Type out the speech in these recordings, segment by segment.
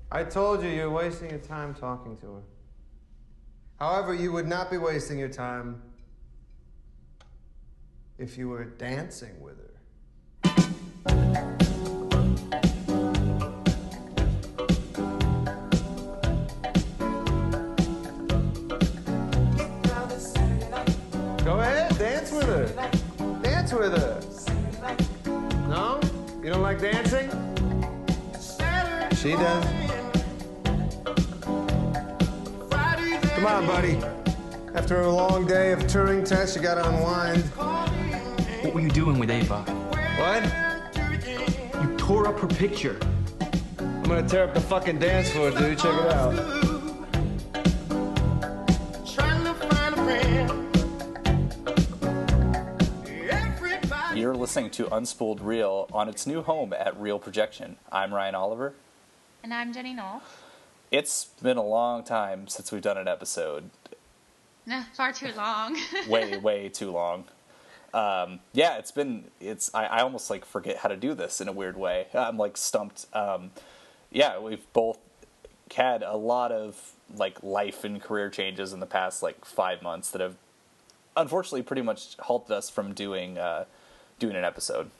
I told you you're wasting your time talking to her. However, you would not be wasting your time if you were dancing with her. Go ahead, dance with her. Dance with her. No? You don't like dancing? She does. Come on, buddy. After a long day of Turing tests, you gotta unwind. What were you doing with Ava? What? You tore up her picture. I'm gonna tear up the fucking dance floor, dude. Check it out. You're listening to Unspooled Reel on its new home at Reel Projection. I'm Ryan Oliver. And I'm Jenny Knoll. It's been a long time since we've done an episode. Far too long. way too long. I almost like forget how to do this in a weird way. I'm like stumped. We've both had a lot of like life and career changes in the past like 5 months that have unfortunately pretty much halted us from doing an episode.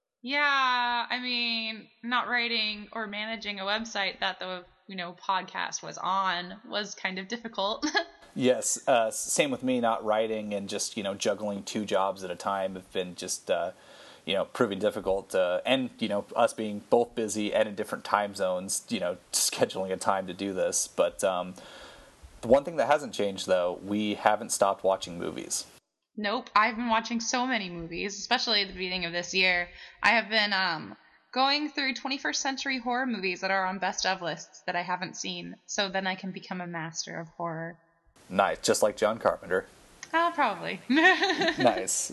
Yeah, I mean, not writing or managing a website that the podcast was on was kind of difficult. Yes, same with me. Not writing and just juggling 2 jobs at a time have been just proving difficult. And us being both busy and in different time zones, scheduling a time to do this. But the one thing that hasn't changed though, we haven't stopped watching movies. Nope, I've been watching so many movies, especially at the beginning of this year. I have been going through 21st century horror movies that are on best of lists that I haven't seen, so then I can become a master of horror. Nice, just like John Carpenter. Probably. Nice.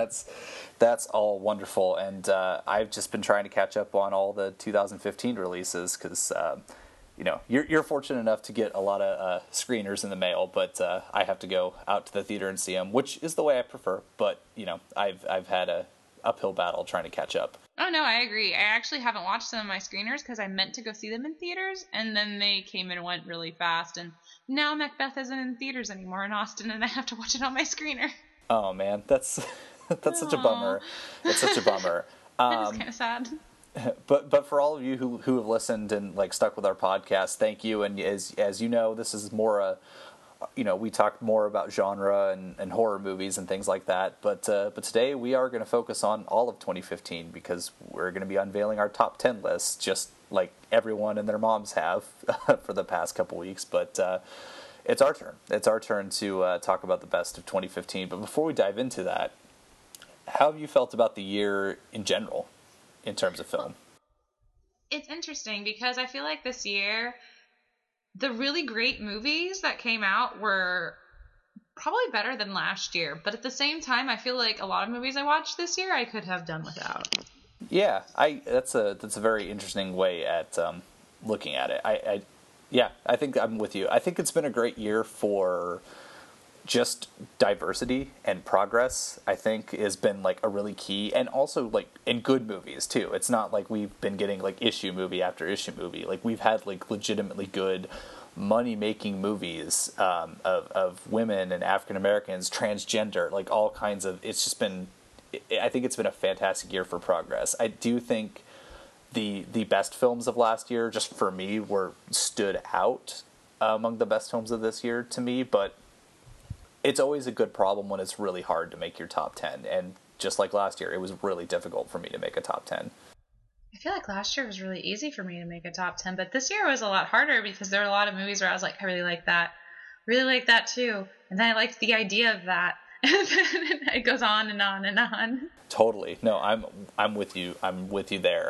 That's all wonderful, and I've just been trying to catch up on all the 2015 releases because you're fortunate enough to get a lot of screeners in the mail, but I have to go out to the theater and see them, which is the way I prefer. But I've had a uphill battle trying to catch up. Oh no, I agree. I actually haven't watched some of my screeners because I meant to go see them in theaters, and then they came and went really fast, and now Macbeth isn't in theaters anymore in Austin, and I have to watch it on my screener. Oh man, that's such a bummer. It's such a bummer. That is kind of sad. But for all of you who have listened and like stuck with our podcast, thank you. And as you know, this is more we talk more about genre and horror movies and things like that. But today we are going to focus on all of 2015 because we're going to be unveiling our top 10 lists, just like everyone and their moms have for the past couple weeks. But it's our turn. It's our turn to talk about the best of 2015. But before we dive into that, how have you felt about the year in general in terms of film? It's interesting because I feel like this year the really great movies that came out were probably better than last year, but at the same time I feel like a lot of movies I watched this year I could have done without. Yeah, that's a very interesting way at looking at it. I think I'm with you. I think it's been a great year for just diversity and progress. I think has been like a really key, and also like in good movies too. It's not like we've been getting like issue movie after issue movie. Like we've had like legitimately good money making movies of women and African Americans, transgender, like all kinds of. It's just been. I think it's been a fantastic year for progress. I do think the best films of last year, just for me, stood out among the best films of this year to me, but it's always a good problem when it's really hard to make your top 10. And just like last year, it was really difficult for me to make a top 10. I feel like last year was really easy for me to make a top 10, but this year was a lot harder because there were a lot of movies where I was like, I really like that too. And then I liked the idea of that. And then it goes on and on and on. Totally. No, I'm with you. I'm with you there.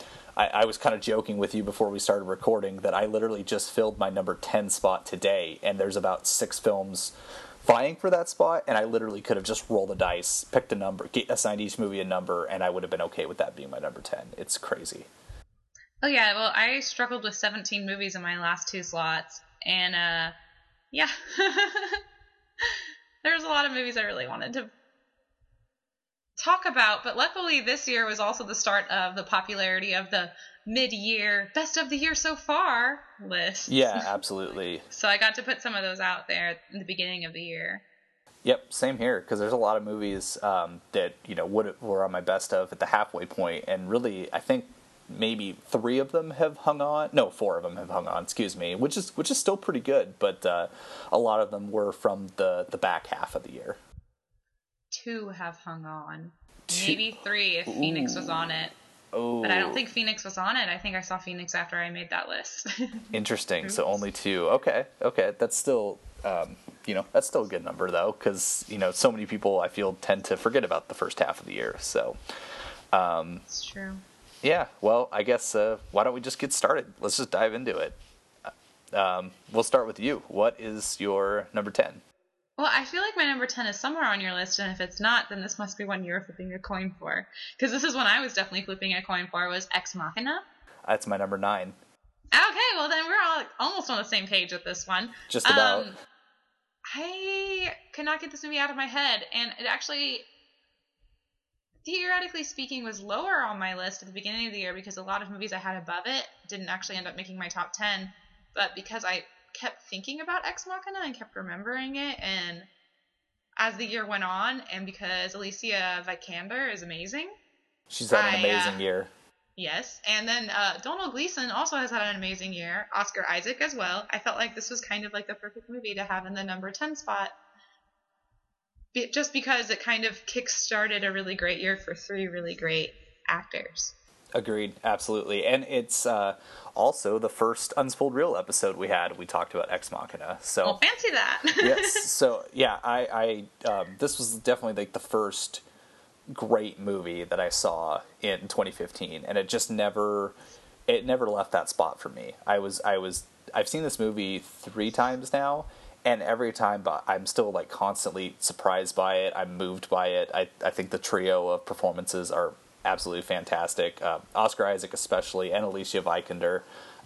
I was kind of joking with you before we started recording that I literally just filled my number 10 spot today, and there's about 6 films vying for that spot, and I literally could have just rolled the dice, picked a number, assigned each movie a number, and I would have been okay with that being my number 10. It's crazy. Oh yeah, well, I struggled with 17 movies in my last 2 slots, and yeah. There's a lot of movies I really wanted talk about, but luckily this year was also the start of the popularity of the mid-year best of the year so far list. Yeah, absolutely. So I got to put some of those out there in the beginning of the year. Yep, same here, because there's a lot of movies that, you know, were on my best of at the halfway point, and really, I think maybe 3 of them have hung on. No, 4 of them have hung on, excuse me, which is still pretty good, but a lot of them were from the back half of the year. 2 have hung on. Maybe 3 if Phoenix was on it. Oh. But I don't think Phoenix was on it. I think I saw Phoenix after I made that list. Interesting. So only 2. Okay. That's still, that's still a good number, though, because, so many people, I feel, tend to forget about the first half of the year. So, it's true. Yeah. Well, I guess, why don't we just get started? Let's just dive into it. We'll start with you. What is your number 10? Well, I feel like my number 10 is somewhere on your list, and if it's not, then this must be one you were flipping a coin for. Because this is one I was definitely flipping a coin for, was Ex Machina. That's my number 9. Okay, well then we're all almost on the same page with this one. Just about. I could not get this movie out of my head, and it actually, theoretically speaking, was lower on my list at the beginning of the year because a lot of movies I had above it didn't actually end up making my top 10. But because I kept thinking about Ex Machina and kept remembering it, and as the year went on, and because Alicia Vikander is amazing. She's had an amazing year. Yes, and then Donald Gleason also has had an amazing year. Oscar Isaac as well. I felt like this was kind of like the perfect movie to have in the number 10 spot. Just because it kind of kick-started a really great year for 3 really great actors. Agreed, absolutely. And it's also the first Unspooled Reel episode we had. We talked about Ex Machina. So, well, fancy that. Yes. So, yeah, I this was definitely like the first great movie that I saw in 2015, and it just never left that spot for me. I've seen this movie 3 times now, and every time I'm still like constantly surprised by it. I'm moved by it. I think the trio of performances are absolutely fantastic. Oscar Isaac especially, and Alicia Vikander.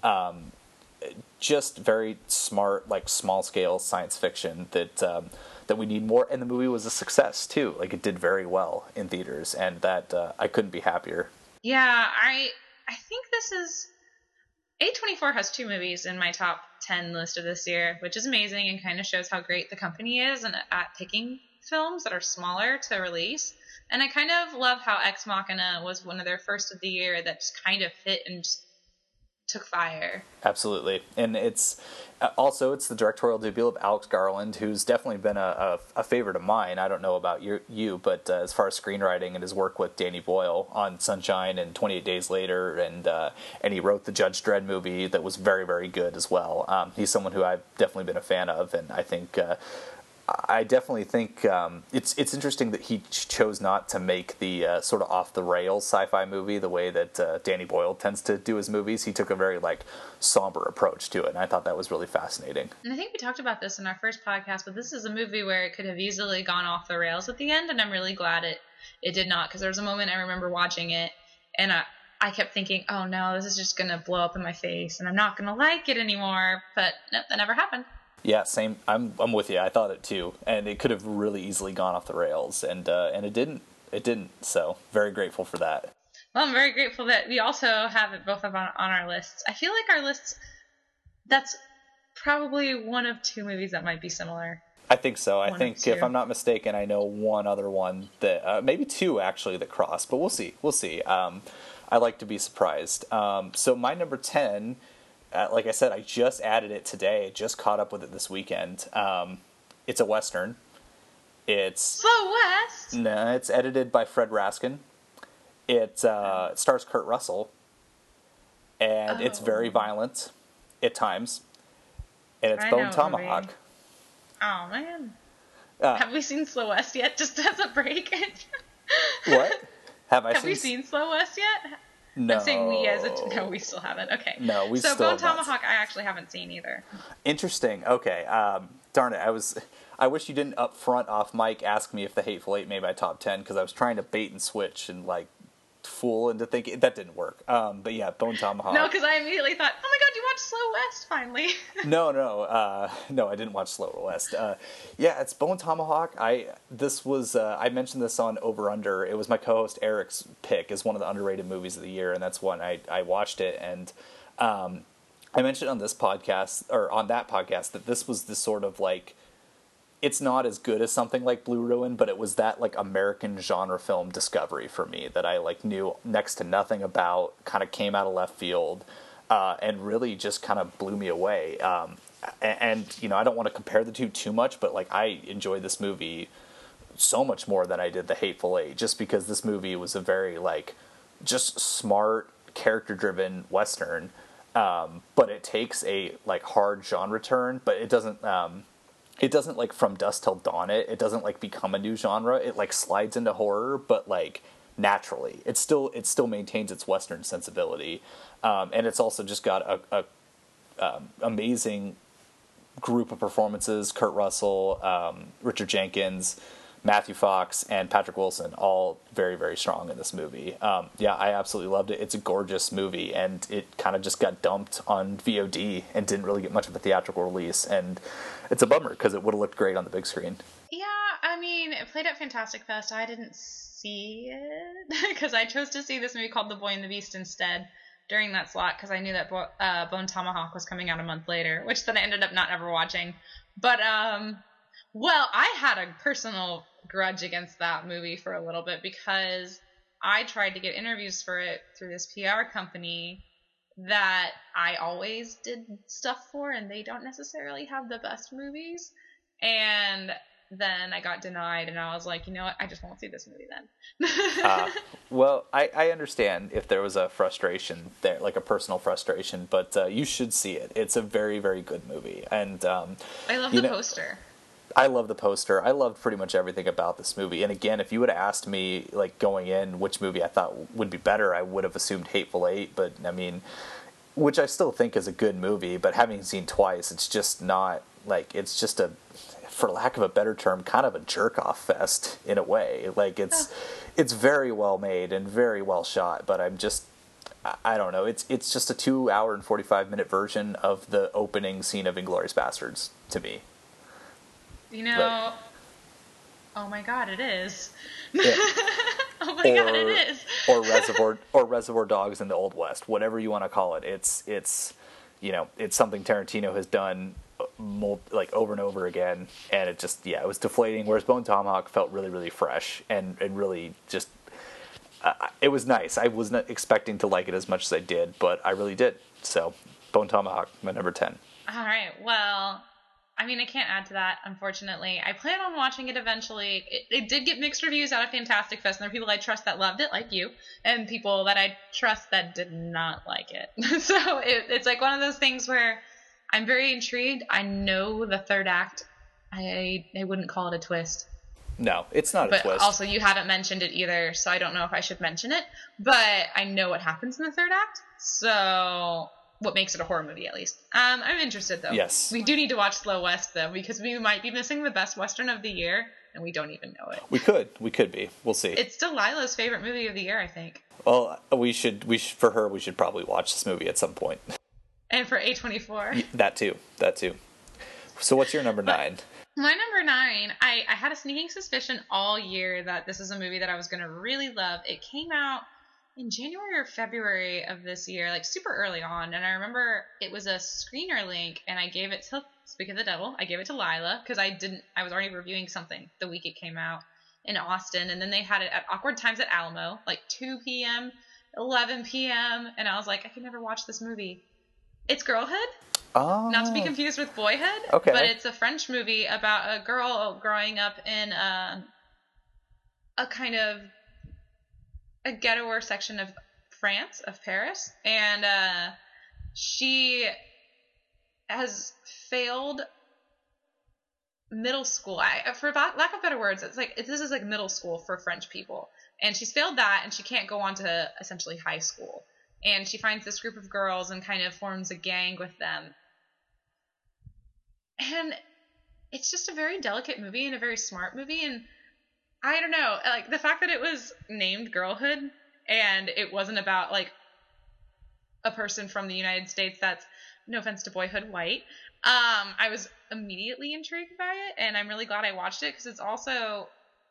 Just very smart, like small scale science fiction that we need more. And the movie was a success too. Like it did very well in theaters, and that I couldn't be happier. Yeah, I think this is A24 has 2 movies in my top 10 list of this year, which is amazing and kind of shows how great the company is and at picking films that are smaller to release. And I kind of love how Ex Machina was one of their first of the year that just kind of hit and just took fire. Absolutely. And it's the directorial debut of Alex Garland, who's definitely been a favorite of mine. I don't know about you, but as far as screenwriting and his work with Danny Boyle on Sunshine and 28 Days Later, and he wrote the Judge Dredd movie that was very, very good as well. He's someone who I've definitely been a fan of, and I definitely think it's interesting that he chose not to make the sort of off-the-rails sci-fi movie the way that Danny Boyle tends to do his movies. He took a very somber approach to it, and I thought that was really fascinating. And I think we talked about this in our first podcast, but this is a movie where it could have easily gone off the rails at the end, and I'm really glad it did not, because there was a moment I remember watching it, and I kept thinking, oh no, this is just going to blow up in my face, and I'm not going to like it anymore, but nope, that never happened. Yeah, same. I'm with you. I thought it too, and it could have really easily gone off the rails, and it didn't. It didn't. So very grateful for that. Well, I'm very grateful that we also have it both on our lists. I feel like our lists, that's probably one of 2 movies that might be similar. I think so. I think if I'm not mistaken, I know one other one that maybe 2 actually that cross, but we'll see. We'll see. I like to be surprised. So my number 10. Like I said, I just added it today. Just caught up with it this weekend. It's a Western. It's Slow West? No, it's edited by Fred Raskin. It stars Kurt Russell. And it's very violent at times. And it's Bone Tomahawk. Movie. Oh, man. Have we seen Slow West yet? Just as a break. What? Have we seen Slow West yet? No. I'm saying we no, we still haven't. Okay. No, we still still Bone Tomahawk I actually haven't seen either. Interesting. Okay. Darn it. I wish you didn't up front off mic ask me if The Hateful Eight made my top 10, because I was trying to bait and switch and fool into thinking that didn't work. But yeah, Bone Tomahawk. No, because I immediately thought, oh my god, you watched Slow West? West, finally. No, I didn't watch Slow West. Yeah, it's Bone Tomahawk. I mentioned this on Over Under. It was my co-host Eric's pick as one of the underrated movies of the year, and that's when I watched it. And I mentioned on this podcast, or on that podcast, that this was the sort of like, it's not as good as something like Blue Ruin, but it was that like American genre film discovery for me that I like knew next to nothing about, kind of came out of left field, and really just kind of blew me away. And you know, I don't want to compare the two too much, but like I enjoyed this movie so much more than I did The Hateful Eight, just because this movie was a very like just smart, character-driven Western. But it takes a like hard genre turn, but it doesn't like From Dusk Till Dawn it doesn't like become a new genre. It like slides into horror, but like naturally. It still maintains its Western sensibility. And it's also just got a amazing group of performances. Kurt Russell, Richard Jenkins, Matthew Fox, and Patrick Wilson, all very, very strong in this movie. Yeah, I absolutely loved it. It's a gorgeous movie, and it kind of just got dumped on VOD and didn't really get much of a theatrical release. And it's a bummer because it would have looked great on the big screen. Yeah, I mean, it played at Fantastic Fest. I didn't see it because I chose to see this movie called The Boy and the Beast instead during that slot because I knew that Bone Tomahawk was coming out a month later, which then I ended up not ever watching. But, well, I had a personal grudge against that movie for a little bit because I tried to get interviews for it through this PR company that I always did stuff for, and they don't necessarily have the best movies. And then I got denied, and I was like, you know what? I just won't see this movie then. Well, I understand if there was a frustration there, like a personal frustration, but you should see it. It's a very, very good movie. And I love the poster. I love the poster. I loved pretty much everything about this movie. And again, if you would have asked me, like, going in which movie I thought would be better, I would have assumed Hateful Eight. But, I mean, which I still think is a good movie, but having seen twice, it's just not, like, it's just a, for lack of a better term, kind of a jerk-off fest in a way. Like, it's very well made and very well shot, but I don't know. It's just a 2 hour and 45-minute version of the opening scene of Inglourious Basterds to me. You know, oh my God, it is. Yeah. Oh my God, it is. or Reservoir Dogs in the Old West, whatever you want to call it. It's you know, it's something Tarantino has done like over and over again, and it just, yeah, it was deflating. Whereas Bone Tomahawk felt really, really fresh and really just it was nice. I was not expecting to like it as much as I did, but I really did. So Bone Tomahawk, my number 10. All right, well, I mean, I can't add to that, unfortunately. I plan on watching it eventually. It did get mixed reviews out of Fantastic Fest, and there are people I trust that loved it, like you, and people that I trust that did not like it. So it's like one of those things where I'm very intrigued. I know the third act. I wouldn't call it a twist. No, it's not a twist. But also, you haven't mentioned it either, so I don't know if I should mention it. But I know what happens in the third act, so what makes it a horror movie, at least. I'm interested, though. Yes. We do need to watch Slow West, though, because we might be missing the best Western of the year, and we don't even know it. We could be. We'll see. It's still Lila's favorite movie of the year, I think. Well, we should for her, we should probably watch this movie at some point. And for A24. That too. So what's your number 9? My number 9, I had a sneaking suspicion all year that this is a movie that I was going to really love. It came out in January or February of this year, like super early on, and I remember it was a screener link, and I gave it to, speak of the devil, I gave it to Lila, because I was already reviewing something the week it came out in Austin, and then they had it at awkward times at Alamo, like 2 p.m., 11 p.m., and I was like, I can never watch this movie. It's Girlhood. Oh. Not to be confused with Boyhood, okay. But it's a French movie about a girl growing up in a kind of a ghettoer section of France, of Paris, and she has failed middle school. For lack of better words, it's like this is like middle school for French people, and she's failed that, and she can't go on to essentially high school. And she finds this group of girls and kind of forms a gang with them. And it's just a very delicate movie and a very smart movie, and I don't know, like the fact that it was named Girlhood and it wasn't about like a person from the United States that's no offense to Boyhood White, I was immediately intrigued by it, and I'm really glad I watched it because it's also,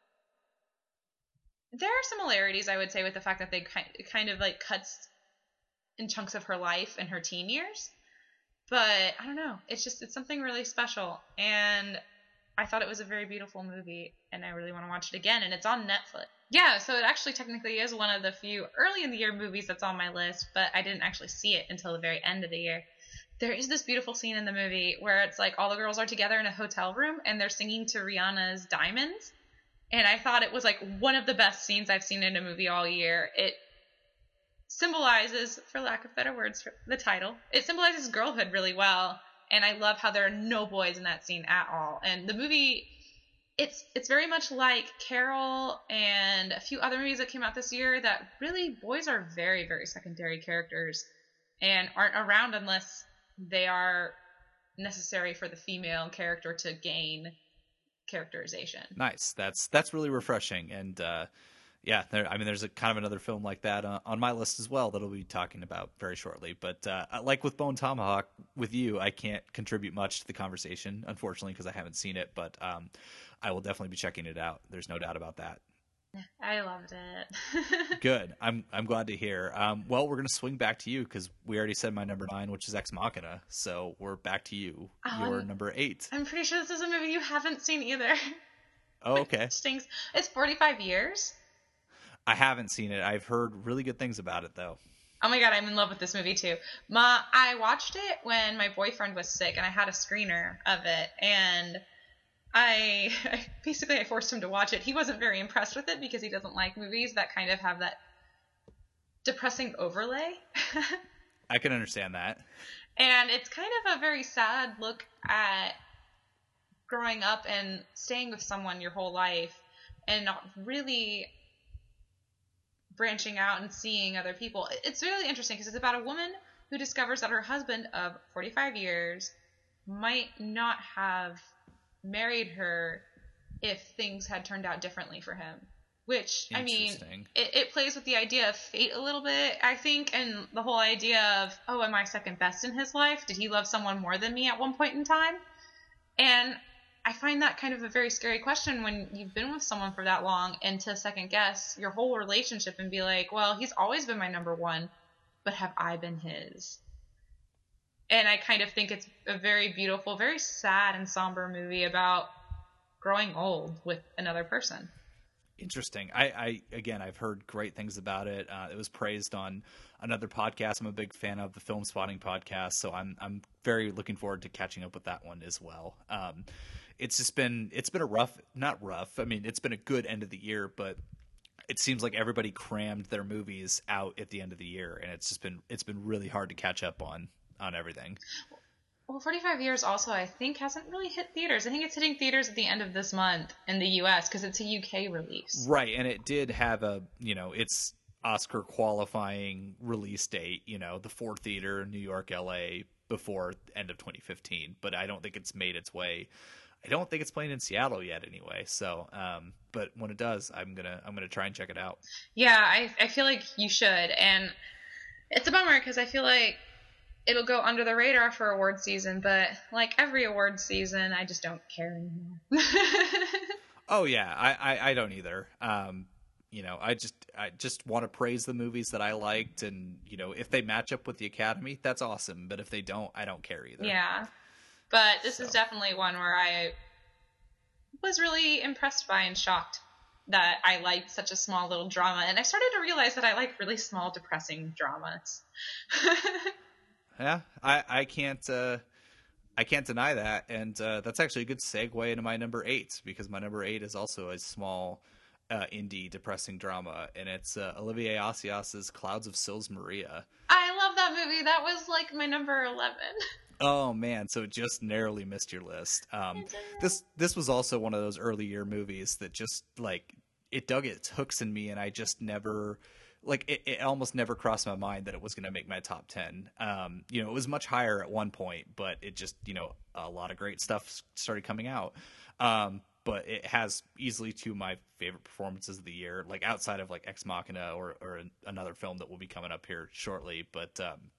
there are similarities, I would say, with the fact that they kind of like cuts in chunks of her life and her teen years. But I don't know, it's something really special, and I thought it was a very beautiful movie, and I really want to watch it again, and it's on Netflix. Yeah, so it actually technically is one of the few early in the year movies that's on my list, but I didn't actually see it until the very end of the year. There is this beautiful scene in the movie where it's like all the girls are together in a hotel room and they're singing to Rihanna's Diamonds. And I thought it was like one of the best scenes I've seen in a movie all year. It symbolizes, for lack of better words, for the title, it symbolizes girlhood really well. And I love how there are no boys in that scene at all. And the movie, it's very much like Carol and a few other movies that came out this year that really boys are very, very secondary characters and aren't around unless they are necessary for the female character to gain characterization. Nice. That's really refreshing. And yeah, there's a kind of another film like that on my list as well that I'll be talking about very shortly. But like with Bone Tomahawk, with you, I can't contribute much to the conversation, unfortunately, because I haven't seen it. But I will definitely be checking it out. There's no doubt about that. I loved it. Good. I'm glad to hear. Well, we're going to swing back to you because we already said my number 9, which is Ex Machina. So we're back to you. Your number 8. I'm pretty sure this is a movie you haven't seen either. Oh, okay. Stinks. It's 45 Years. I haven't seen it. I've heard really good things about it, though. Oh my God, I'm in love with this movie too. I watched it when my boyfriend was sick, and I had a screener of it, and I forced him to watch it. He wasn't very impressed with it because he doesn't like movies that kind of have that depressing overlay. I can understand that. And it's kind of a very sad look at growing up and staying with someone your whole life and not really branching out and seeing other people. It's really interesting because it's about a woman who discovers that her husband of 45 years might not have married her if things had turned out differently for him. Which, I mean, it plays with the idea of fate a little bit, I think, and the whole idea of, oh, am I second best in his life? Did he love someone more than me at one point in time? And I find that kind of a very scary question when you've been with someone for that long and to second guess your whole relationship and be like, well, he's always been my number one, but have I been his? And I kind of think it's a very beautiful, very sad and somber movie about growing old with another person. Interesting. I've heard great things about it. It was praised on another podcast. I'm a big fan of the Film Spotting podcast, so I'm very looking forward to catching up with that one as well. It's been not rough. I mean, it's been a good end of the year, but it seems like everybody crammed their movies out at the end of the year, and it's been really hard to catch up on everything. Well, 45 Years also, I think, hasn't really hit theaters. I think it's hitting theaters at the end of this month in the U.S. because it's a UK release. Right, and it did have its Oscar qualifying release date, the Ford Theater in New York, L.A. before end of 2015. But I don't think it's made its way. I don't think it's playing in Seattle yet anyway. So, but when it does, I'm gonna try and check it out. Yeah, I feel like you should. And it's a bummer because I feel like it'll go under the radar for award season, but like every award season, I just don't care anymore. Oh yeah, I don't either. I just want to praise the movies that I liked, and if they match up with the Academy, that's awesome. But if they don't, I don't care either. Yeah, but this is definitely one where I was really impressed by and shocked that I liked such a small little drama, and I started to realize that I like really small, depressing dramas. Yeah, I can't deny that, and that's actually a good segue into my number 8 because my number 8 is also a small indie depressing drama, and it's Olivier Assayas's Clouds of Sils Maria. I love that movie. That was like my number 11. Oh man, so it just narrowly missed your list. This was also one of those early year movies that just like it dug its hooks in me, and I just never. Like it almost never crossed my mind that it was going to make my top 10. It was much higher at one point, but it just, a lot of great stuff started coming out. But it has easily 2 of my favorite performances of the year, like outside of like Ex Machina or another film that will be coming up here shortly. But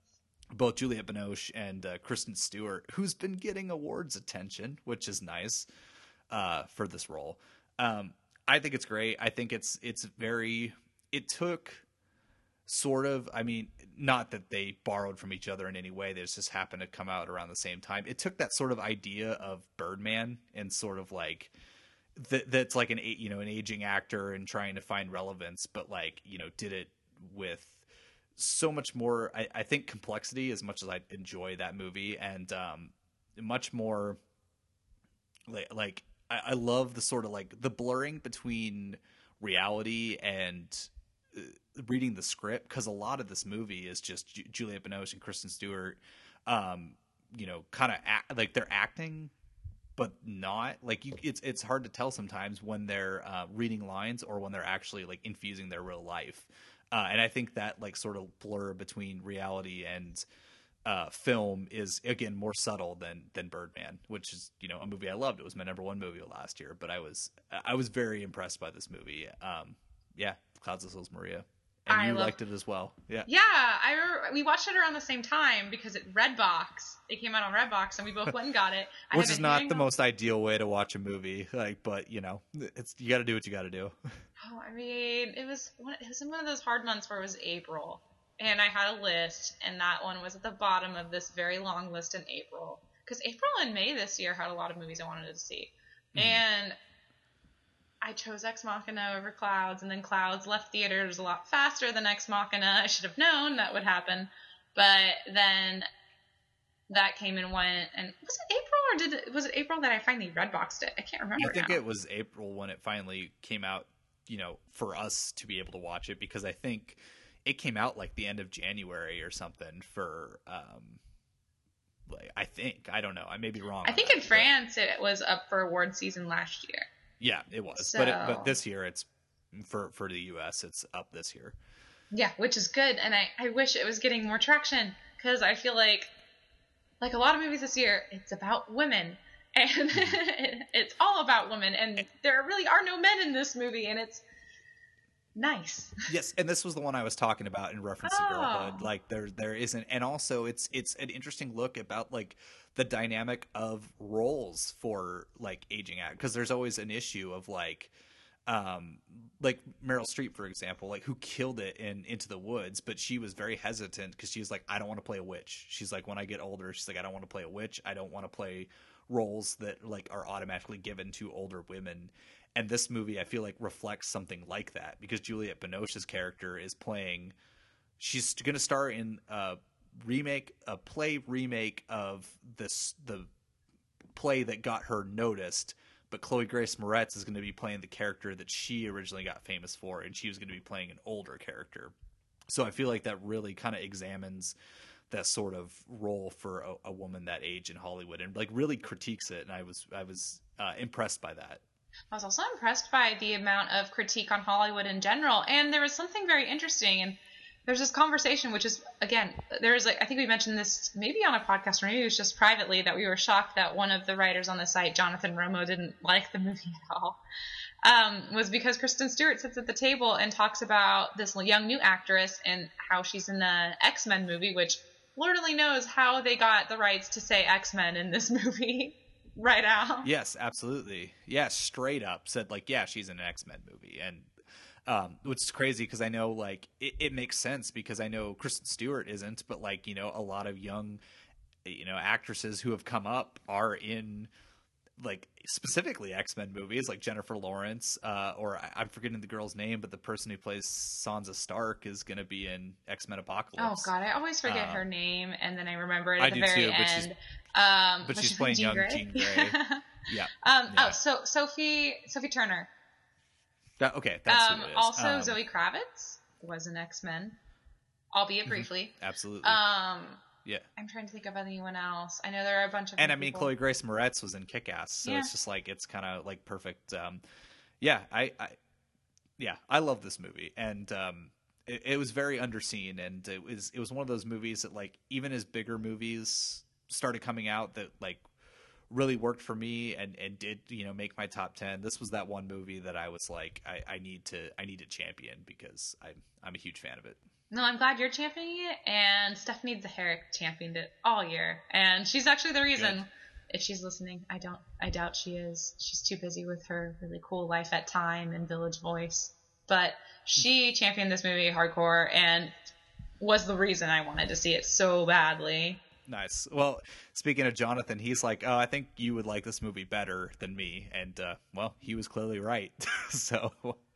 both Juliette Binoche and Kristen Stewart, who's been getting awards attention, which is nice for this role. I think it's great. I think it's very. It took sort of. I mean, not that they borrowed from each other in any way. They just happened to come out around the same time. It took that sort of idea of Birdman and sort of like that's like an aging actor and trying to find relevance, but like did it with so much more. I think complexity, as much as I enjoy that movie, and much more like I love the sort of like the blurring between reality and reading the script, because a lot of this movie is just Juliette Binoche and Kristen Stewart, kind of like they're acting, but not like it's hard to tell sometimes when they're reading lines or when they're actually like infusing their real life. And I think that like sort of blur between reality and film is again more subtle than Birdman, which is a movie I loved. It was my number one movie last year, but I was very impressed by this movie. Clouds of Sils Maria, and you liked it as well. Yeah, I remember we watched it around the same time because it came out on Redbox, and we both went and got it. Which is not the most ideal way to watch a movie, like, but you got to do what you got to do. Oh, I mean, it was in one of those hard months where it was April, and I had a list, and that one was at the bottom of this very long list in April, because April and May this year had a lot of movies I wanted to see, and I chose Ex Machina over Clouds, and then Clouds left theaters a lot faster than Ex Machina. I should have known that would happen, but then that came and went. And was it April, or was it April that I finally Redboxed it? I can't remember. I think it was April when it finally came out, for us to be able to watch it, because I think it came out like the end of January or something for I don't know, I may be wrong. I think in France it was up for award season last year. Yeah, it was. So, but this year it's for the US, it's up this year. Yeah, which is good, and I wish it was getting more traction, because I feel like a lot of movies this year, it's about women, and it's all about women, and there really are no men in this movie, and it's nice. Yes, and this was the one I was talking about in reference to Girlhood. Like there isn't, and also it's an interesting look about like the dynamic of roles for like aging out, because there's always an issue of like Meryl Streep, for example, like who killed it in Into the Woods, but she was very hesitant because she was like, I don't want to play a witch. She's like, when I get older, she's like, I don't want to play a witch. I don't want to play roles that like are automatically given to older women. And this movie, I feel like, reflects something like that, because Juliette Binoche's character is playing. She's going to star in a play remake of the play that got her noticed. But Chloe Grace Moretz is going to be playing the character that she originally got famous for, and she was going to be playing an older character. So I feel like that really kind of examines that sort of role for a woman that age in Hollywood, and like really critiques it. And I was impressed by that. I was also impressed by the amount of critique on Hollywood in general. And there was something very interesting. And there's this conversation, which is, again, there's like, I think we mentioned this maybe on a podcast, or maybe it was just privately, that we were shocked that one of the writers on the site, Jonathan Romo, didn't like the movie at all. Was because Kristen Stewart sits at the table and talks about this young new actress and how she's in the X-Men movie, which Lord only knows how they got the rights to say X-Men in this movie. Right out. Yes, absolutely. Yeah, straight up said like, yeah, she's in an X-Men movie. And which is crazy, because I know like it makes sense, because I know Kristen Stewart isn't, but like, a lot of young, actresses who have come up are in like specifically X-Men movies, like Jennifer Lawrence, or I'm forgetting the girl's name, but the person who plays Sansa Stark is going to be in X-Men Apocalypse. Oh God, I always forget her name, and then I remember it at the very end. But she's playing young Jean Grey. Yeah. Oh, so Sophie Turner. Okay, that's who it is. Also, Zoe Kravitz was an X-Men, albeit briefly. Absolutely. Yeah. I'm trying to think of anyone else. I know there are a bunch of. And I mean, Chloe Grace Moretz was in Kick-Ass, so it's just like it's kind of like perfect. I love this movie, and it was very underseen, and it was one of those movies that like even as bigger movies started coming out that like really worked for me and did make my top 10. This was that one movie that I was like I need to champion, because I'm a huge fan of it. No, I'm glad you're championing it, and Stephanie Zaharic championed it all year, and she's actually the reason. Good. If she's listening, I doubt she is. She's too busy with her really cool life at Time and Village Voice. But she championed this movie hardcore and was the reason I wanted to see it so badly. Nice. Well, speaking of Jonathan, he's like, oh, I think you would like this movie better than me. And, well, he was clearly right. So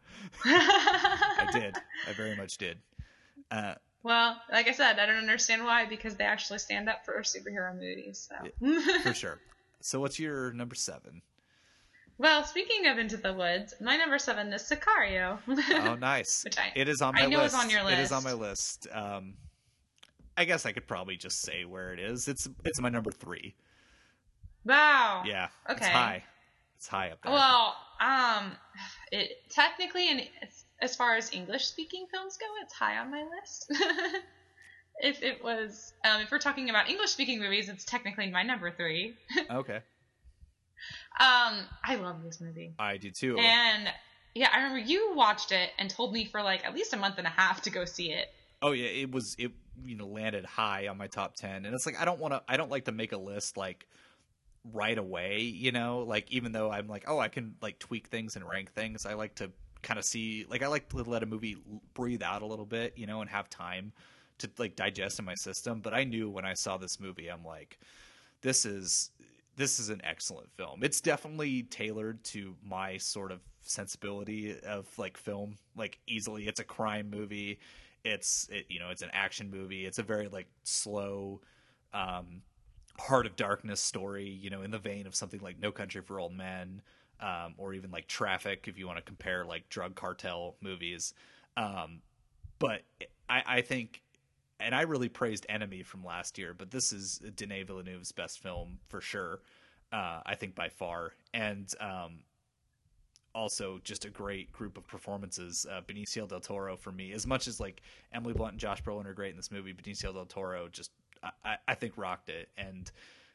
I did. I very much did. Well, like I said, I don't understand why, because they actually stand up for superhero movies. So. For sure. So what's your number 7? Well, speaking of Into the Woods, my number 7 is Sicario. Oh, nice. Which it is on my list. I know it's on your list. It is on my list. I guess I could probably just say where it is. It's my number 3. Wow. Yeah. Okay. It's high. It's high up there. Well, it technically, and as far as English-speaking films go, it's high on my list. If it was, if we're talking about English-speaking movies, it's technically my number 3. Okay. I love this movie. I do too. And yeah, I remember you watched it and told me for like at least a month and a half to go see it. Oh yeah, it landed high on my top 10, and it's like I don't like to make a list like right away, like even though I'm like, oh, I can like tweak things and rank things. I like to kind of see, like I like to let a movie breathe out a little bit, and have time to like digest in my system. But I knew when I saw this movie, I'm like, this is an excellent film. It's definitely tailored to my sort of sensibility of like film, like easily. It's a crime movie. It's an action movie. It's a very like slow, Heart of Darkness story, in the vein of something like No Country for Old Men, or even like Traffic, if you want to compare like drug cartel movies. But I think, and I really praised Enemy from last year, but this is Denis Villeneuve's best film for sure. I think by far. And, also just a great group of performances. Benicio del Toro for me, as much as like Emily Blunt and Josh Brolin are great in this movie, Benicio del Toro just I think rocked it. And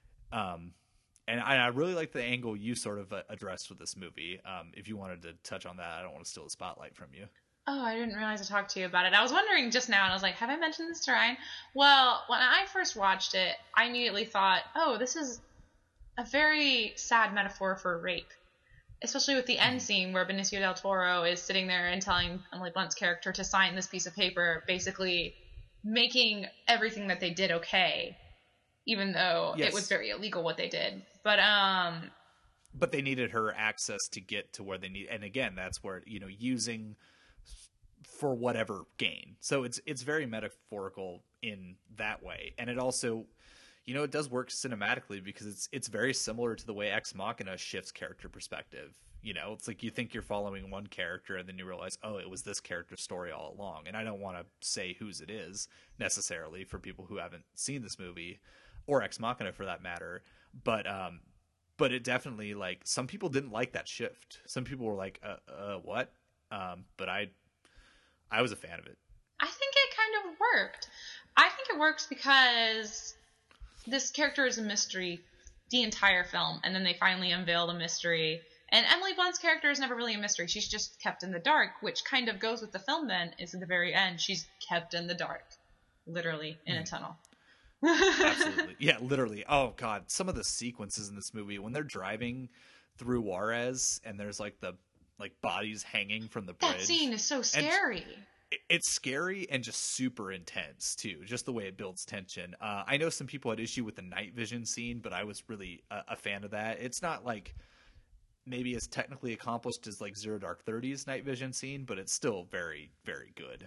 I really like the angle you sort of addressed with this movie. If you wanted to touch on that, I don't want to steal the spotlight from you. Oh, I didn't realize I talked to you about it. I was wondering just now, and I was like, have I mentioned this to Ryan? Well, when I first watched it, I immediately thought, oh, this is a very sad metaphor for rape. Especially with the end scene where Benicio del Toro is sitting there and telling Emily Blunt's character to sign this piece of paper, basically making everything that they did okay, even though it was very illegal what they did. But they needed her access to get to where they need, and again, that's where using for whatever gain. So it's very metaphorical in that way, and it also. It does work cinematically because it's very similar to the way Ex Machina shifts character perspective. It's like you think you're following one character and then you realize, oh, it was this character's story all along. And I don't want to say whose it is necessarily for people who haven't seen this movie or Ex Machina for that matter. But it definitely, like, some people didn't like that shift. Some people were like, what? But I was a fan of it. I think it kind of worked. I think it works because this character is a mystery the entire film, and then they finally unveil the mystery. And Emily Blunt's character is never really a mystery. She's just kept in the dark, which kind of goes with the film then, is at the very end, she's kept in the dark. Literally, in a tunnel. Absolutely. Yeah, literally. Oh, God. Some of the sequences in this movie, when they're driving through Juarez, and there's, like, the bodies hanging from the bridge. That scene is so scary. It's scary and just super intense too, just the way it builds tension. I know some people had issue with the night vision scene, but I was really a fan of that. It's not like maybe as technically accomplished as like Zero Dark 30's night vision scene, but it's still very, very good.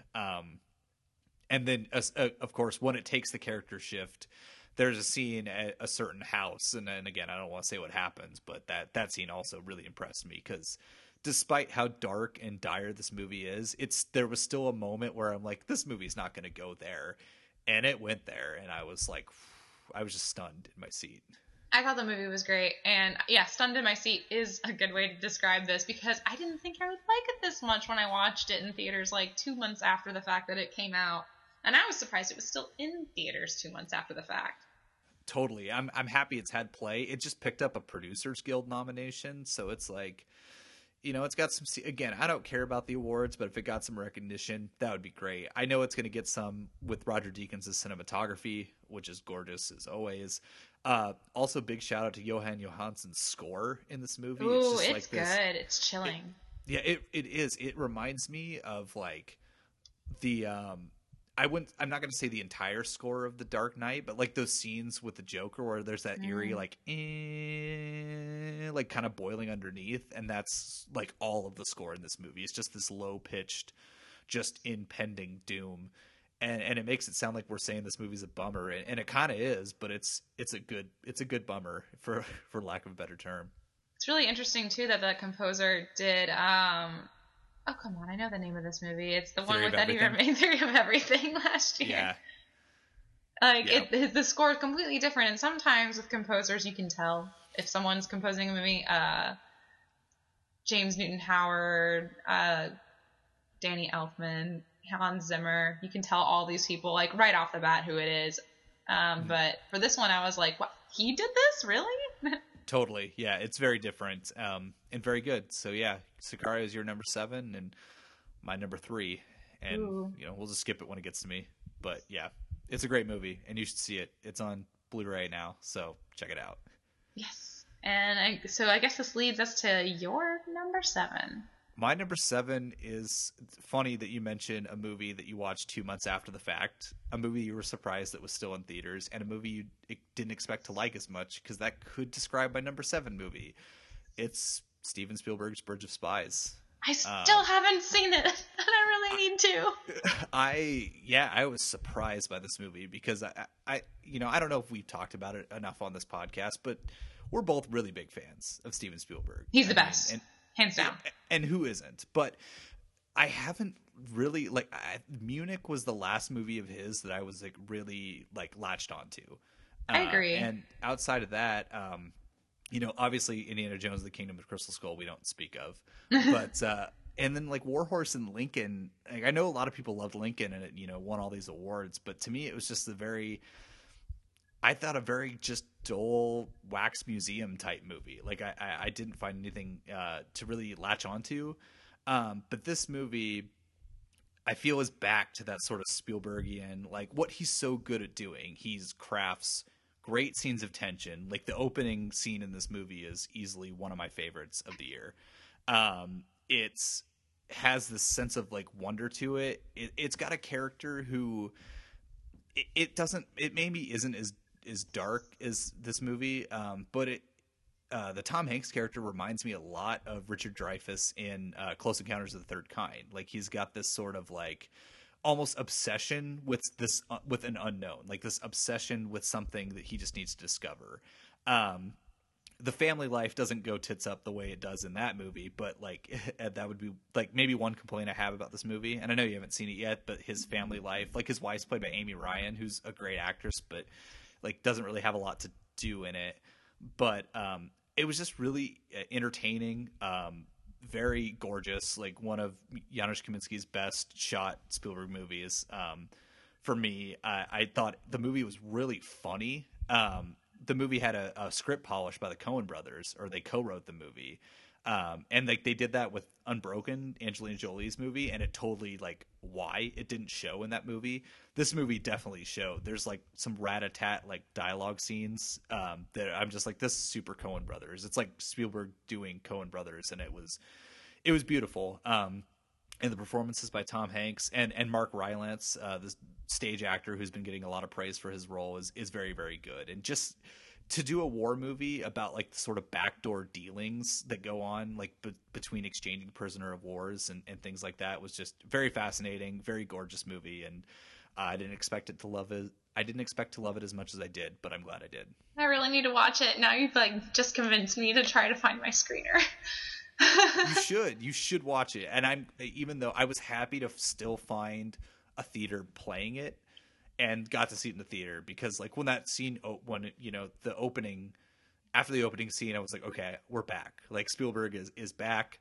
And then of course, when it takes the character shift, there's a scene at a certain house. And then again, I don't want to say what happens, but that scene also really impressed me because despite how dark and dire this movie is, there was still a moment where I'm like, this movie's not going to go there. And it went there. And I was like, I was just stunned in my seat. I thought the movie was great. And yeah, stunned in my seat is a good way to describe this because I didn't think I would like it this much when I watched it in theaters like 2 months after the fact that it came out. And I was surprised it was still in theaters 2 months after the fact. Totally. I'm happy it's had play. It just picked up a Producers Guild nomination. So it's like, You know, it's got some, again, I don't care about the awards, but if it got some recognition, that would be great. I know it's going to get some with Roger Deakins' cinematography, which is gorgeous as always. Also, big shout out to Johan Johansson's score in this movie. Ooh, just it's like this, good. It's chilling. it is. It reminds me of like the I'm not going to say the entire score of The Dark Knight, but like those scenes with the Joker where there's that eerie like like kind of boiling underneath, and that's like all of the score in this movie. It's just this low pitched, just impending doom, and it makes it sound like we're saying this movie's a bummer, and it kind of is, but it's a good bummer for lack of a better term. It's really interesting too that the composer did oh, come on. I know the name of this movie. It's the one with Eddie Redmayne, Theory of Everything, last year. Yeah. Like, the score is completely different. And sometimes with composers, you can tell if someone's composing a movie. James Newton Howard, Danny Elfman, Hans Zimmer. You can tell all these people, like, right off the bat who it is. But for this one, I was like, what? He did this? Really? Totally. Yeah, it's very different and very good. So, yeah, Sicario is your number 7 and my number 3. And, you know, we'll just skip it when it gets to me. But, yeah, it's a great movie, and you should see it. It's on Blu-ray now, so check it out. Yes. And so I guess this leads us to your number 7. My number 7 is funny that you mentioned a movie that you watched 2 months after the fact, a movie you were surprised that was still in theaters, and a movie you didn't expect to like as much, because that could describe my number 7 movie. It's Steven Spielberg's Bridge of Spies. I still haven't seen it, and I really need to. I was surprised by this movie because I don't know if we've talked about it enough on this podcast, but we're both really big fans of Steven Spielberg. He's the best. Hands down. And who isn't? But I haven't really Munich was the last movie of his that I was like really like latched onto. I agree. And outside of that, obviously Indiana Jones, The Kingdom of Crystal Skull, we don't speak of. But and then like Warhorse and Lincoln, like, I know a lot of people loved Lincoln and it, won all these awards, but to me it was just a very just dull wax museum type movie. Like I didn't find anything to really latch onto. But this movie, I feel, is back to that sort of Spielbergian, like what he's so good at doing. He's crafts great scenes of tension. Like the opening scene in this movie is easily one of my favorites of the year. It's has this sense of like wonder to it. It's got a character who it maybe isn't as dark as this movie, but the Tom Hanks character reminds me a lot of Richard Dreyfuss in Close Encounters of the Third Kind. Like he's got this sort of like almost obsession with this with an unknown, like this obsession with something that he just needs to discover. The family life doesn't go tits up the way it does in that movie, but like that would be like maybe one complaint I have about this movie. And I know you haven't seen it yet, but his family life, like his wife's played by Amy Ryan, who's a great actress, but like doesn't really have a lot to do in it. But it was just really entertaining, very gorgeous, like one of Janusz Kaminski's best shot Spielberg movies. For me, I thought the movie was really funny. The movie had a script polished by the Coen brothers, or they co-wrote the movie. And like they did that with Unbroken, Angelina Jolie's movie, and it totally like why it didn't show in that movie. This movie definitely showed. There's like some rat-a-tat like dialogue scenes that I'm just like, this is super Coen brothers. It's like Spielberg doing Coen brothers, and it was beautiful. And the performances by Tom Hanks and Mark Rylance, this stage actor who's been getting a lot of praise for his role, is very, very good. And just to do a war movie about like the sort of backdoor dealings that go on like between exchanging prisoner of wars and things like that was just very fascinating, very gorgeous movie. And I didn't expect to love it as much as I did, but I'm glad I did. I really need to watch it. Now you've like just convinced me to try to find my screener. You should watch it. And even though I was happy to still find a theater playing it and got to see it in the theater, because like when that scene, the opening, after the opening scene, I was like, okay, we're back. Like Spielberg is back.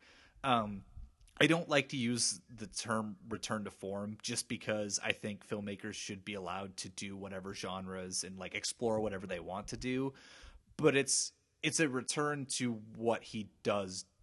I don't like to use the term return to form just because I think filmmakers should be allowed to do whatever genres and like explore whatever they want to do. But it's a return to what he does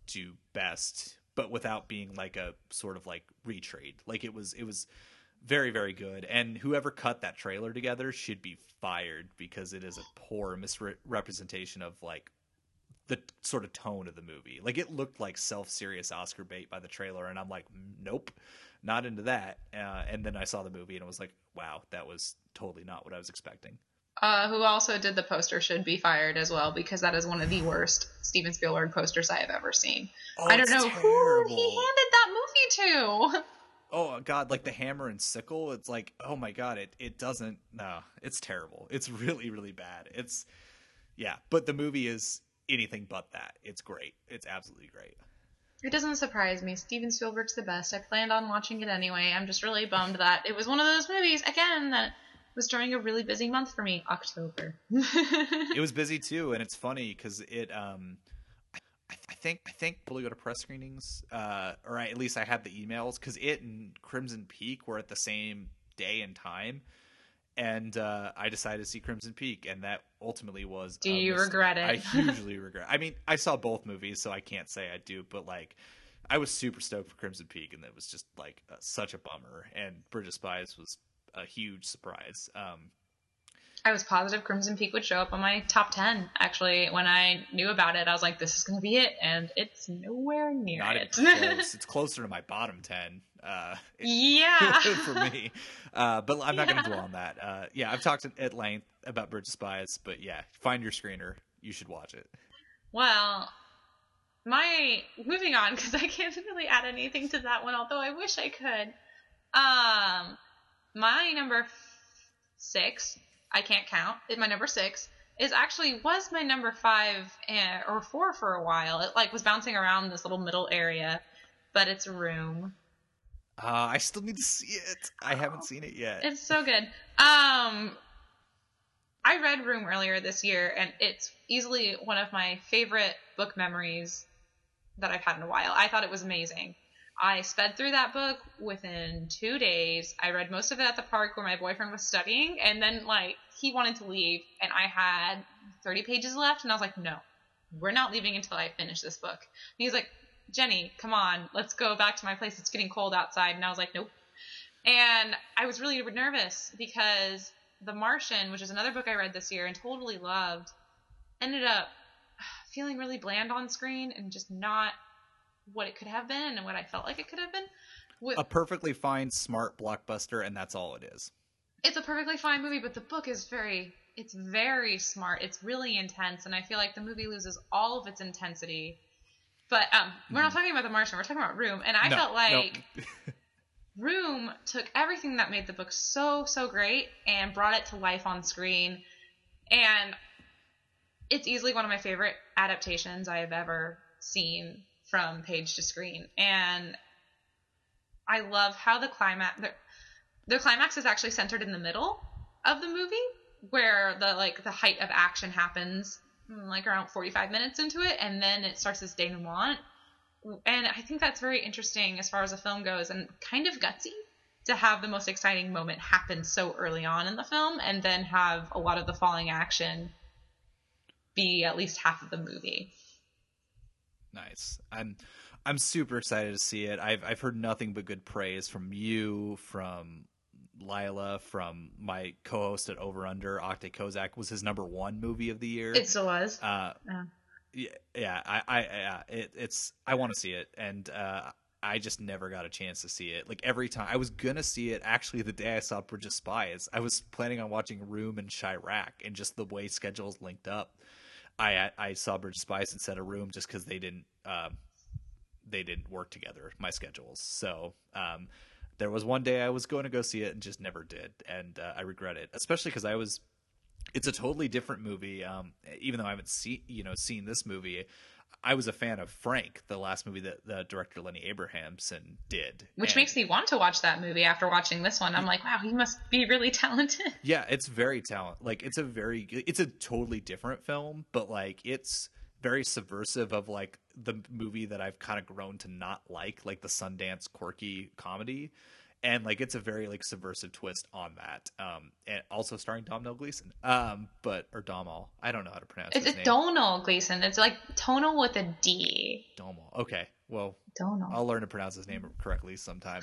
do best, but without being like a sort of like retread. Like it was very, very good. And whoever cut that trailer together should be fired, because it is a poor misrepresentation of like the sort of tone of the movie. Like it looked like self-serious Oscar bait by the trailer, and I'm like, nope, not into that. And then I saw the movie and it was like, wow, that was totally not what I was expecting. Who also did the poster should be fired as well, because that is one of the worst Steven Spielberg posters I have ever seen. Oh, I don't know who he terrible. handed that movie to. Oh God, like the hammer and sickle. It's like, oh my God, it doesn't. No, it's terrible. It's really, really bad. Yeah, but the movie is anything but that. It's great. It's absolutely great. It doesn't surprise me. Steven Spielberg's the best. I planned on watching it anyway. I'm just really bummed that it was one of those movies, again, that was during a really busy month for me, October. It was busy too, and it's funny because it. I think probably go to press screenings, or at least I had the emails, because it and Crimson Peak were at the same day and time, and I decided to see Crimson Peak, and that ultimately was. Do you regret it? I hugely regret. I mean, I saw both movies, so I can't say I do, but like, I was super stoked for Crimson Peak, and it was just like such a bummer. And Bridge of Spies was a huge surprise. I was positive Crimson Peak would show up on my top 10. Actually, when I knew about it, I was like, this is going to be it. And it's nowhere near Not it. even close. It's closer to my bottom 10. Yeah. For me. But I'm not going to dwell on that. Yeah, I've talked at length about Bridge of Spies, but yeah, find your screener. You should watch it. Well, moving on, because I can't really add anything to that one, although I wish I could. My number 6, I can't count. My number 6 was my number 5 or 4 for a while. It like was bouncing around this little middle area, but it's Room. I still need to see it. I haven't seen it yet. It's so good. I read Room earlier this year, and it's easily one of my favorite book memories that I've had in a while. I thought it was amazing. I sped through that book within 2 days. I read most of it at the park where my boyfriend was studying, and then like he wanted to leave, and I had 30 pages left, and I was like, no, we're not leaving until I finish this book. And he's like, Jenny, come on, let's go back to my place. It's getting cold outside. And I was like, nope. And I was really nervous because The Martian, which is another book I read this year and totally loved, ended up feeling really bland on screen and just not what it could have been and what I felt like it could have been. A perfectly fine, smart blockbuster, and that's all it is. It's a perfectly fine movie, but the book is it's very smart. It's really intense, and I feel like the movie loses all of its intensity. But we're not talking about The Martian. We're talking about Room, and I felt like Room took everything that made the book so, so great and brought it to life on screen. And it's easily one of my favorite adaptations I have ever seen from page to screen. And I love how the climax is actually centered in the middle of the movie, where the height of action happens like around 45 minutes into it, and then it starts this denouement. And I think that's very interesting as far as the film goes, and kind of gutsy to have the most exciting moment happen so early on in the film, and then have a lot of the falling action be at least half of the movie. Nice. I'm super excited to see it. I've heard nothing but good praise from you, from Lila, from my co-host at Over Under, Octay Kozak. Was his number 1 movie of the year. It still was. Yeah. I want to see it, and I just never got a chance to see it. Like every time I was gonna see it, actually the day I saw Bridge of Spies, I was planning on watching Room and Chirac, and just the way schedules linked up, I saw Bridge of Spies instead of Room just because they didn't work together, my schedules. So there was one day I was going to go see it and just never did, and I regret it, especially because it's a totally different movie. Even though I haven't seen this movie, I was a fan of Frank, the last movie that the director Lenny Abrahamson did. Which makes me want to watch that movie after watching this one. I'm like, wow, he must be really talented. Yeah, it's very talented. Like it's a totally different film, but like it's very subversive of like the movie that I've kind of grown to not like the Sundance quirky comedy. and like it's a very like subversive twist on that. And also starring Domhnall Gleeson. Or Domhnall. I don't know how to pronounce his It's name. Domhnall Gleeson. It's like tonal with a D. Domhnall. Okay. Well, Domhnall. I'll learn to pronounce his name correctly sometime.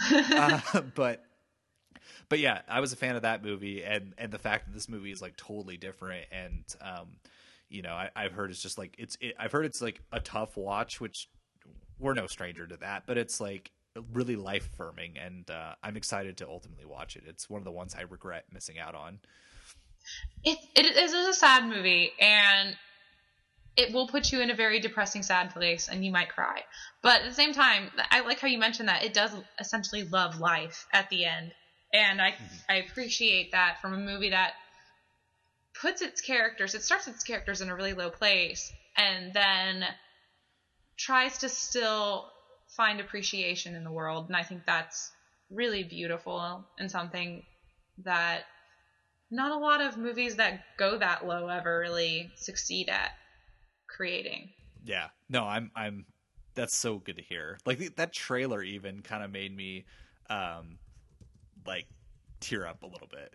But yeah, I was a fan of that movie, and the fact that this movie is like totally different, and you know, I've heard it's just like I've heard it's like a tough watch, which we're no stranger to that, but it's like really life affirming, and I'm excited to ultimately watch it. It's one of the ones I regret missing out on. It is a sad movie, and it will put you in a very depressing, sad place, and you might cry. But at the same time, I like how you mentioned that it does essentially love life at the end. And I appreciate that from a movie that puts it starts its characters in a really low place, and then tries to still find appreciation in the world. And I think that's really beautiful and something that not a lot of movies that go that low ever really succeed at creating. Yeah. No, I'm that's so good to hear. Like that trailer even kind of made me like tear up a little bit.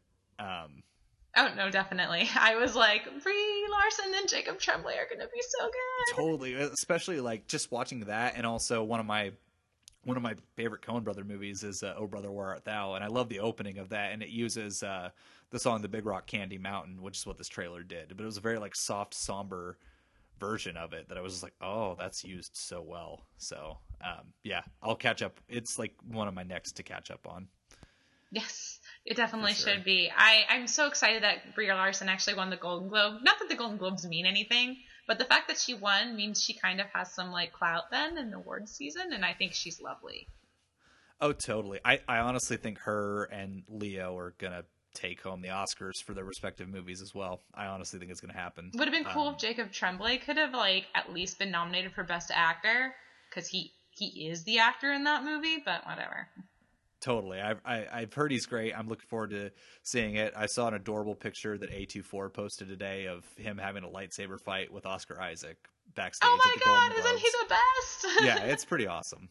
Oh no, definitely. I was like, Brie Larson and Jacob Tremblay are gonna be so good. Totally, especially like just watching that, and also one of my favorite Coen Brother movies is "Oh Brother, Where Art Thou," and I love the opening of that, and it uses the song "The Big Rock Candy Mountain," which is what this trailer did. But it was a very like soft, somber version of it that I was just like, oh, that's used so well. So yeah, I'll catch up. It's like one of my next to catch up on. Yes, it definitely For sure. should be. I'm so excited that Brie Larson actually won the Golden Globe. Not that the Golden Globes mean anything, but the fact that she won means she kind of has some like clout then in the awards season, and I think she's lovely. Oh, totally. I honestly think her and Leo are gonna take home the Oscars for their respective movies as well. I honestly think it's gonna happen. Would have been cool if Jacob Tremblay could have like at least been nominated for Best Actor, because he is the actor in that movie, but whatever. Totally. I've heard he's great. I'm looking forward to seeing it. I saw an adorable picture that A24 posted today of him having a lightsaber fight with Oscar Isaac backstage. Oh my at the god, Golden isn't he Globes. the best? Yeah, it's pretty awesome.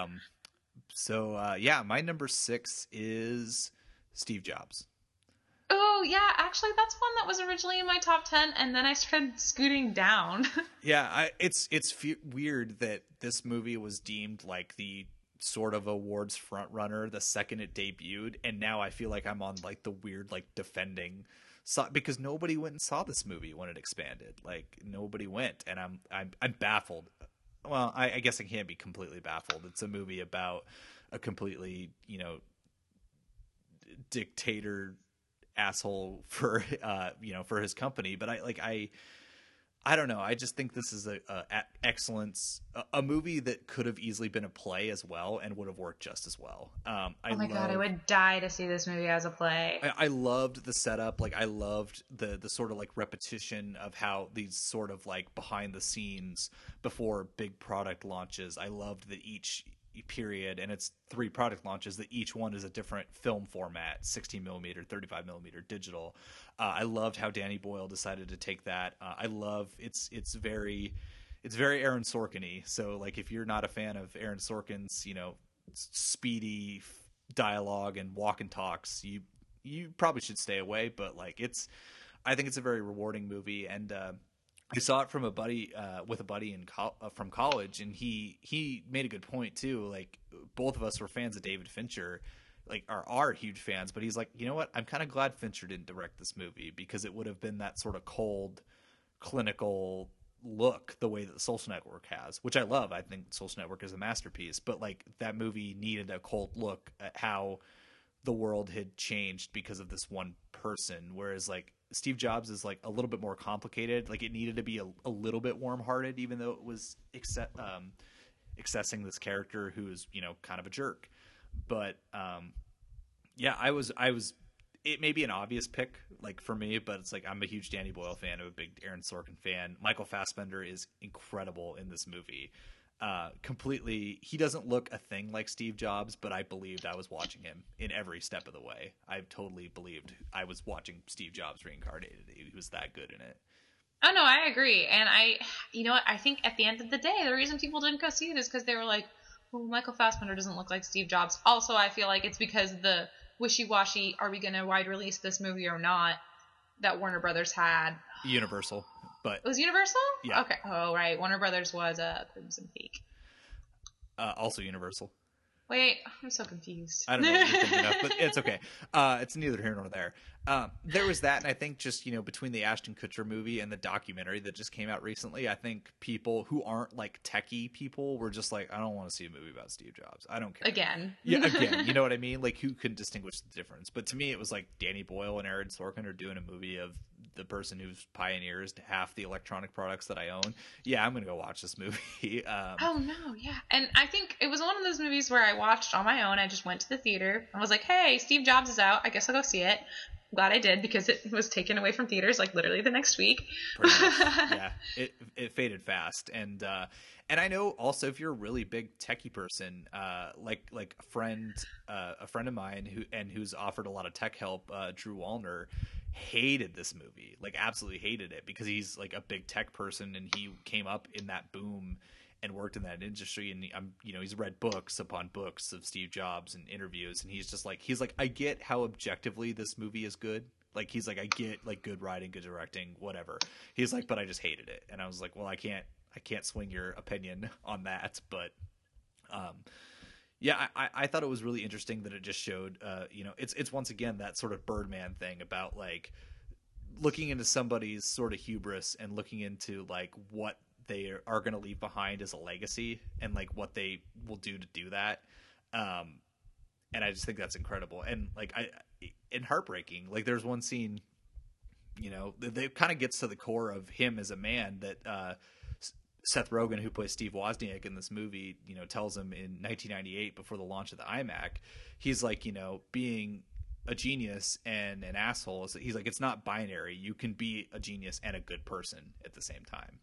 Yeah, my number 6 is Steve Jobs. Oh yeah, actually that's one that was originally in my top 10, and then I started scooting down. Yeah, it's weird that this movie was deemed like the sort of awards front runner the second it debuted, and now I feel like I'm on like the weird like defending because nobody went and saw this movie when it expanded. Like nobody went, and I'm baffled. Well, I guess I can't be completely baffled. It's a movie about a completely, you know, dictator asshole for for his company, but I don't know. I just think this is a excellence, a movie that could have easily been a play as well and would have worked just as well. Oh my god, I would die to see this movie as a play. I loved the setup. Like I loved the sort of like repetition of how these sort of like behind the scenes before big product launches. I loved that each period, and it's 3 product launches, that each one is a different film format, 16 millimeter, 35 millimeter digital. I loved how Danny Boyle decided to take that. I love it's very Aaron Sorkin-y. So like if you're not a fan of Aaron Sorkin's, you know, speedy dialogue and walk and talks, you probably should stay away. But like I think it's a very rewarding movie, and I saw it from a buddy with a buddy from college, and he made a good point too. Like both of us were fans of David Fincher, like are huge fans, but he's like, you know what? I'm kind of glad Fincher didn't direct this movie, because it would have been that sort of cold, clinical look the way that the Social Network has, which I love. I think Social Network is a masterpiece, but like that movie needed a cold look at how the world had changed because of this one person, whereas like Steve Jobs is like a little bit more complicated. Like it needed to be a little bit warm-hearted, even though it was accessing this character who is, you know, kind of a jerk. But yeah, I was it may be an obvious pick like for me, but it's like I'm a huge Danny Boyle fan. I'm a big Aaron Sorkin fan. Michael Fassbender is incredible in this movie. Completely, he doesn't look a thing like Steve Jobs, but I believed I was watching him in every step of the way. I totally believed I was watching Steve Jobs reincarnated. He was that good in it. Oh no, I agree. And you know what? I think at the end of the day, the reason people didn't go see it is because they were like, well, Michael Fassbender doesn't look like Steve Jobs. Also, I feel like it's because the wishy-washy, are we going to wide release this movie or not, that Warner Brothers had. Universal, but It was Universal? Yeah. Okay. Oh, right. Warner Brothers was Crimson Peak. also Universal. Wait, I'm so confused. I don't know what you're thinking of, but it's okay. It's neither here nor there. There was that, and I think just, between the Ashton Kutcher movie and the documentary that just came out recently, I think people who aren't like techie people were just like, I don't want to see a movie about Steve Jobs. I don't care. Again. Yeah, again. You know what I mean? Like, who can distinguish the difference? But to me, it was like Danny Boyle and Aaron Sorkin are doing a movie of the person who's pioneers to half the electronic products that I own. Yeah, I'm gonna go watch this movie. Oh no, yeah. And I think it was one of those movies where I watched on my own. I just went to the theater and was like, hey, Steve Jobs is out. I guess I'll go see it. I'm glad I did, because it was taken away from theaters like literally the next week. Pretty much. Yeah, it faded fast. And I know also, if you're a really big techie person, like a friend of mine who's offered a lot of tech help, Drew Wallner, hated this movie, like absolutely hated it, because he's like a big tech person and he came up in that boom and worked in that industry, and he's read books upon books of Steve Jobs and interviews, and he's like, I get how objectively this movie is good. Like, he's like, I get like good writing, good directing, whatever. He's like, but I just hated it. And I was like, well, I can't swing your opinion on that. But yeah, I thought it was really interesting that it just showed, it's once again that sort of Birdman thing about like looking into somebody's sort of hubris and looking into like what they are going to leave behind as a legacy and like what they will do to do that. And I just think that's incredible. And like, and heartbreaking. Like, there's one scene, that kind of gets to the core of him as a man, that Seth Rogen, who plays Steve Wozniak in this movie, tells him in 1998 before the launch of the iMac, he's like, being a genius and an asshole. He's like, it's not binary. You can be a genius and a good person at the same time.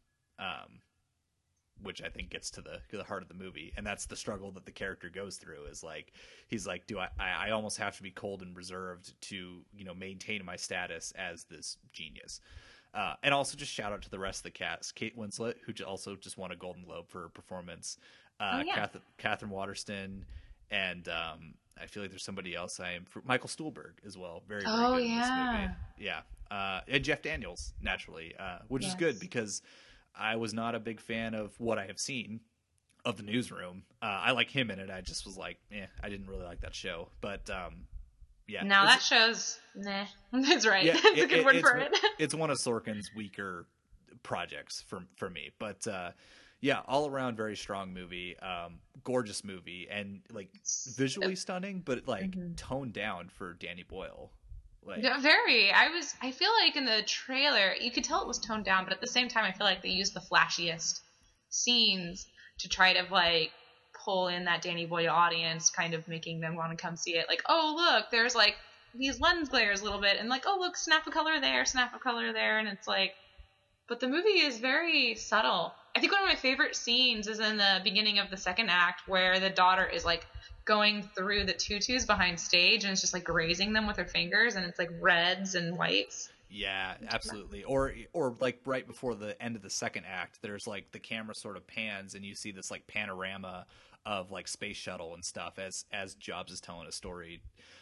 Which I think gets to the heart of the movie, and that's the struggle that the character goes through. Is like, he's like, do I almost have to be cold and reserved to maintain my status as this genius? And also just shout out to the rest of the cast: Kate Winslet, who also just won a Golden Globe for her performance, Catherine Waterston, and I feel like there's somebody else. Michael Stuhlbarg as well. Very good in this movie. Yeah, and Jeff Daniels naturally, which is good, because I was not a big fan of what I have seen of The Newsroom. I like him in it. I just was like, I didn't really like that show. But yeah. Now that show's nah. That's right. Yeah, That's a good word for it. It's one of Sorkin's weaker projects for me. But yeah, all around very strong movie, gorgeous movie, and like visually stunning, but like toned down for Danny Boyle. Like, yeah, very. I feel like in the trailer you could tell it was toned down, but at the same time I feel like they used the flashiest scenes to try to like pull in that Danny Boyle audience, kind of making them want to come see it. Like, oh look, there's like these lens glares a little bit, and like, oh look, snap of color there, snap of color there, and it's like, but the movie is very subtle. I think one of my favorite scenes is in the beginning of the second act, where the daughter is like going through the tutus behind stage, and it's just like grazing them with her fingers, and it's like reds and whites. Yeah, absolutely. Or like right before the end of the second act, there's like the camera sort of pans and you see this like panorama of like space shuttle and stuff as Jobs is telling a story.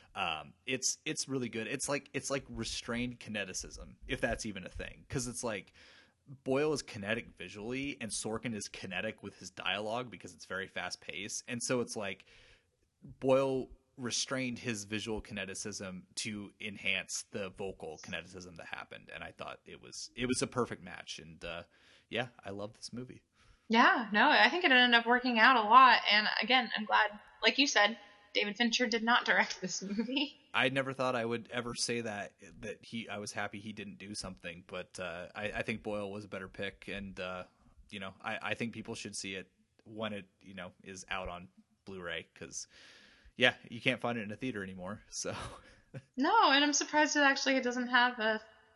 It's really good. It's like restrained kineticism, if that's even a thing, because it's like Boyle is kinetic visually and Sorkin is kinetic with his dialogue because it's very fast paced, and so it's like Boyle restrained his visual kineticism to enhance the vocal kineticism that happened, and I thought it was a perfect match. And yeah, I love this movie. Yeah, no, I think it ended up working out a lot, and again, I'm glad, like you said, David Fincher did not direct this movie. I never thought I would ever say that I was happy he didn't do something, but I think Boyle was a better pick, and I think people should see it when it is out on Blu-ray, because yeah, you can't find it in a theater anymore. So no, and I'm surprised it doesn't have a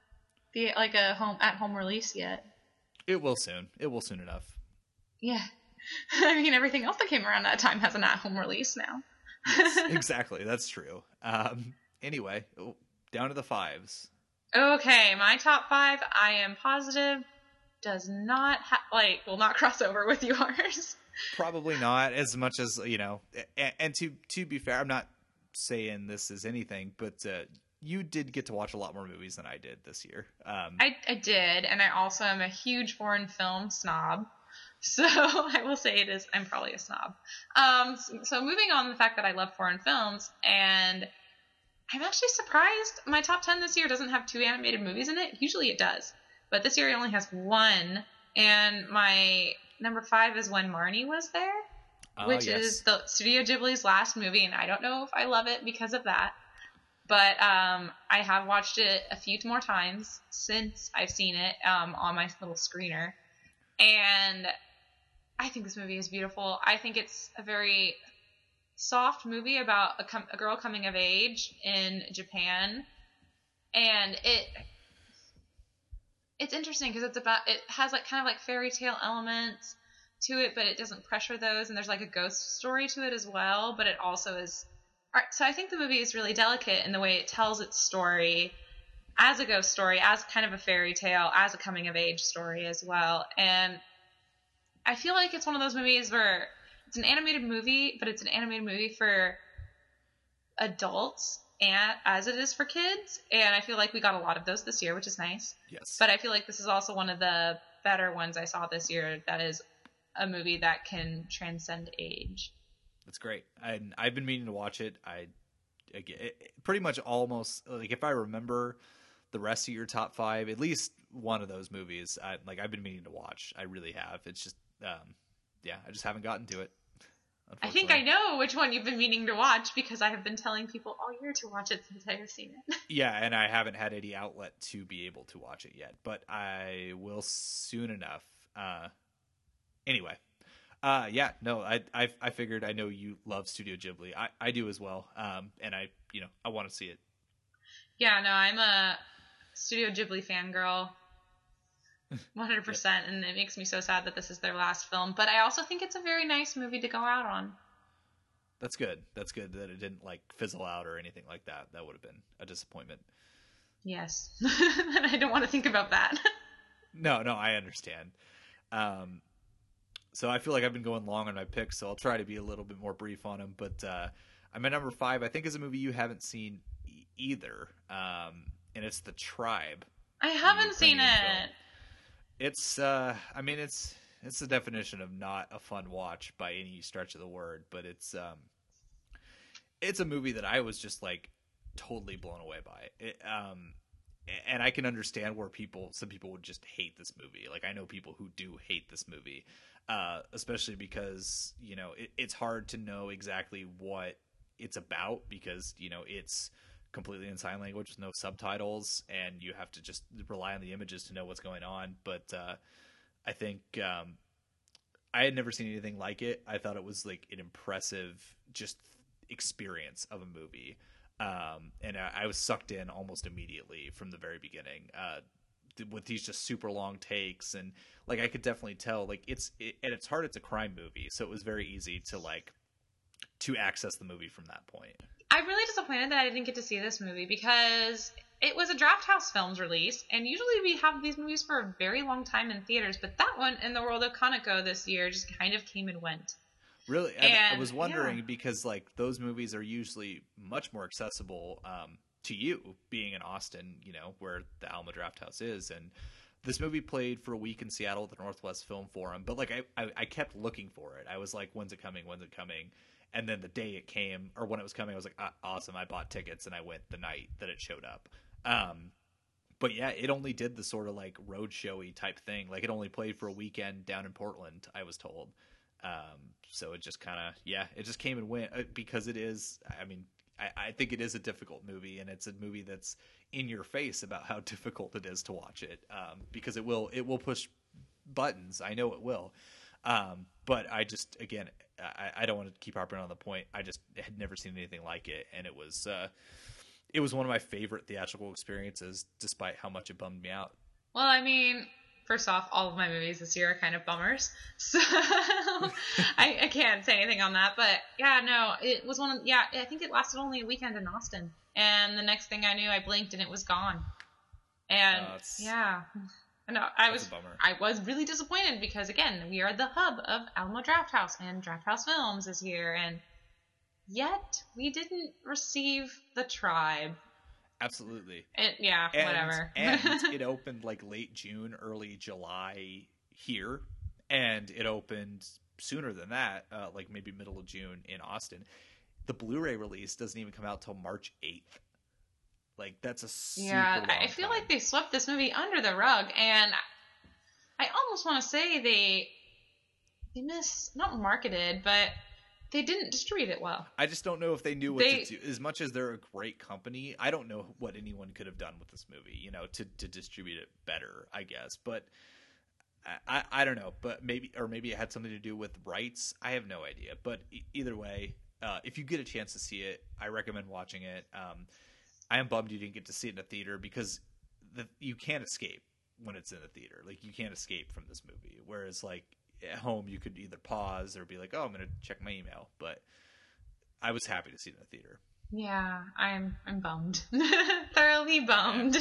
home release yet. It will soon. It will soon enough. Yeah, I mean, everything else that came around that time has an at-home release now. Yes, exactly, that's true. Anyway, down to the fives. Okay, my top five, I am positive, does not will not cross over with yours. Probably not as much as, you know, and to be fair, I'm not saying this is anything, but you did get to watch a lot more movies than I did this year. I did, and I also am a huge foreign film snob. So I will say I'm probably a snob. So moving on, the fact that I love foreign films, and I'm actually surprised my top 10 this year doesn't have 2 animated movies in it. Usually it does, but this year it only has 1, and my number 5 is When Marnie Was There, which is the Studio Ghibli's last movie, and I don't know if I love it because of that, but I have watched it a few more times since I've seen it on my little screener, and I think this movie is beautiful. I think it's a very soft movie about a girl coming of age in Japan, and it's interesting because it has like kind of like fairy tale elements to it, but it doesn't pressure those, and there's like a ghost story to it as well, but it also is so I think the movie is really delicate in the way it tells its story as a ghost story, as kind of a fairy tale, as a coming of age story as well. And I feel like it's one of those movies where it's an animated movie, but it's an animated movie for adults and as it is for kids. And I feel like we got a lot of those this year, which is nice. Yes. But I feel like this is also one of the better ones I saw this year that is a movie that can transcend age. That's great. And I've been meaning to watch it. Pretty much almost, like, if I remember the rest of your top 5, at least one of those movies, I've been meaning to watch. I really have. It's just, I just haven't gotten to it. I think I know which one you've been meaning to watch because I have been telling people all year to watch it since I have seen it. Yeah, and I haven't had any outlet to be able to watch it yet, but I will soon enough. Anyway, I figured, I know you love Studio Ghibli. I do as well, and I want to see it. Yeah, no, I'm a Studio Ghibli fangirl. 100%, and it makes me so sad that this is their last film, but I also think it's a very nice movie to go out on. That's good that it didn't like fizzle out or anything like that. That would have been a disappointment. Yes. And I don't want to think about that. No, I understand. So I feel like I've been going long on my picks, so I'll try to be a little bit more brief on them, but I'm at number 5, I think, is a movie you haven't seen either, and it's The Tribe. I haven't seen it. It's it's the definition of not a fun watch by any stretch of the word, but it's a movie that I was just like totally blown away by it, and I can understand where some people would just hate this movie. Like, I know people who do hate this movie, especially because it's hard to know exactly what it's about because it's completely in sign language with no subtitles, and you have to just rely on the images to know what's going on. But I think I had never seen anything like it. I thought it was like an impressive just experience of a movie, and I was sucked in almost immediately from the very beginning with these just super long takes, and like I could definitely tell like at its heart it's a crime movie, so it was very easy to access the movie from that point. I'm really disappointed that I didn't get to see this movie because it was a Draft House Films release, and usually we have these movies for a very long time in theaters, but that one, In the World of Kaneko, this year just kind of came and went. Really? And I was wondering because like those movies are usually much more accessible to you, being in Austin, where the Alma Draft House is, and this movie played for a week in Seattle at the Northwest Film Forum, but like I kept looking for it. I was like, when's it coming? And then the day it came, or when it was coming, I was like, awesome. I bought tickets and I went the night that it showed up. But yeah, it only did the sort of like road showy type thing. Like it only played for a weekend down in Portland, I was told. So it just kind of, it just came and went because it is, I think it is a difficult movie, and it's a movie that's in your face about how difficult it is to watch it. Because it will push buttons. I know it will. But I just, again, I don't want to keep harping on the point. I just had never seen anything like it, and it was one of my favorite theatrical experiences, despite how much it bummed me out. Well, first off, all of my movies this year are kind of bummers, so I can't say anything on that. But yeah, no, it was I think it lasted only a weekend in Austin, and the next thing I knew, I blinked and it was gone. And No, That's a bummer. I was really disappointed because again, we are the hub of Alamo Drafthouse, and Drafthouse Films is here, and yet we didn't receive the Tribe. Absolutely. Whatever. And it opened like late June, early July here, and it opened sooner than that, like maybe middle of June in Austin. The Blu-ray release doesn't even come out till March 8th. Like, that's a super long I feel time. like they swept this movie under the rug, and I almost want to say they not marketed, but they didn't distribute it well. I just don't know if they knew what to do. As much as they're a great company, I don't know what anyone could have done with this movie, you know, to distribute it better, I guess. But I don't know. But maybe it had something to do with rights. I have no idea. But either way, if you get a chance to see it, I recommend watching it. I am bummed you didn't get to see it in a theater because you can't escape when it's in a theater. Like, you can't escape from this movie. Whereas, like, at home, you could either pause or be like, oh, I'm going to check my email. But I was happy to see it in the theater. Yeah, I'm bummed. Thoroughly bummed.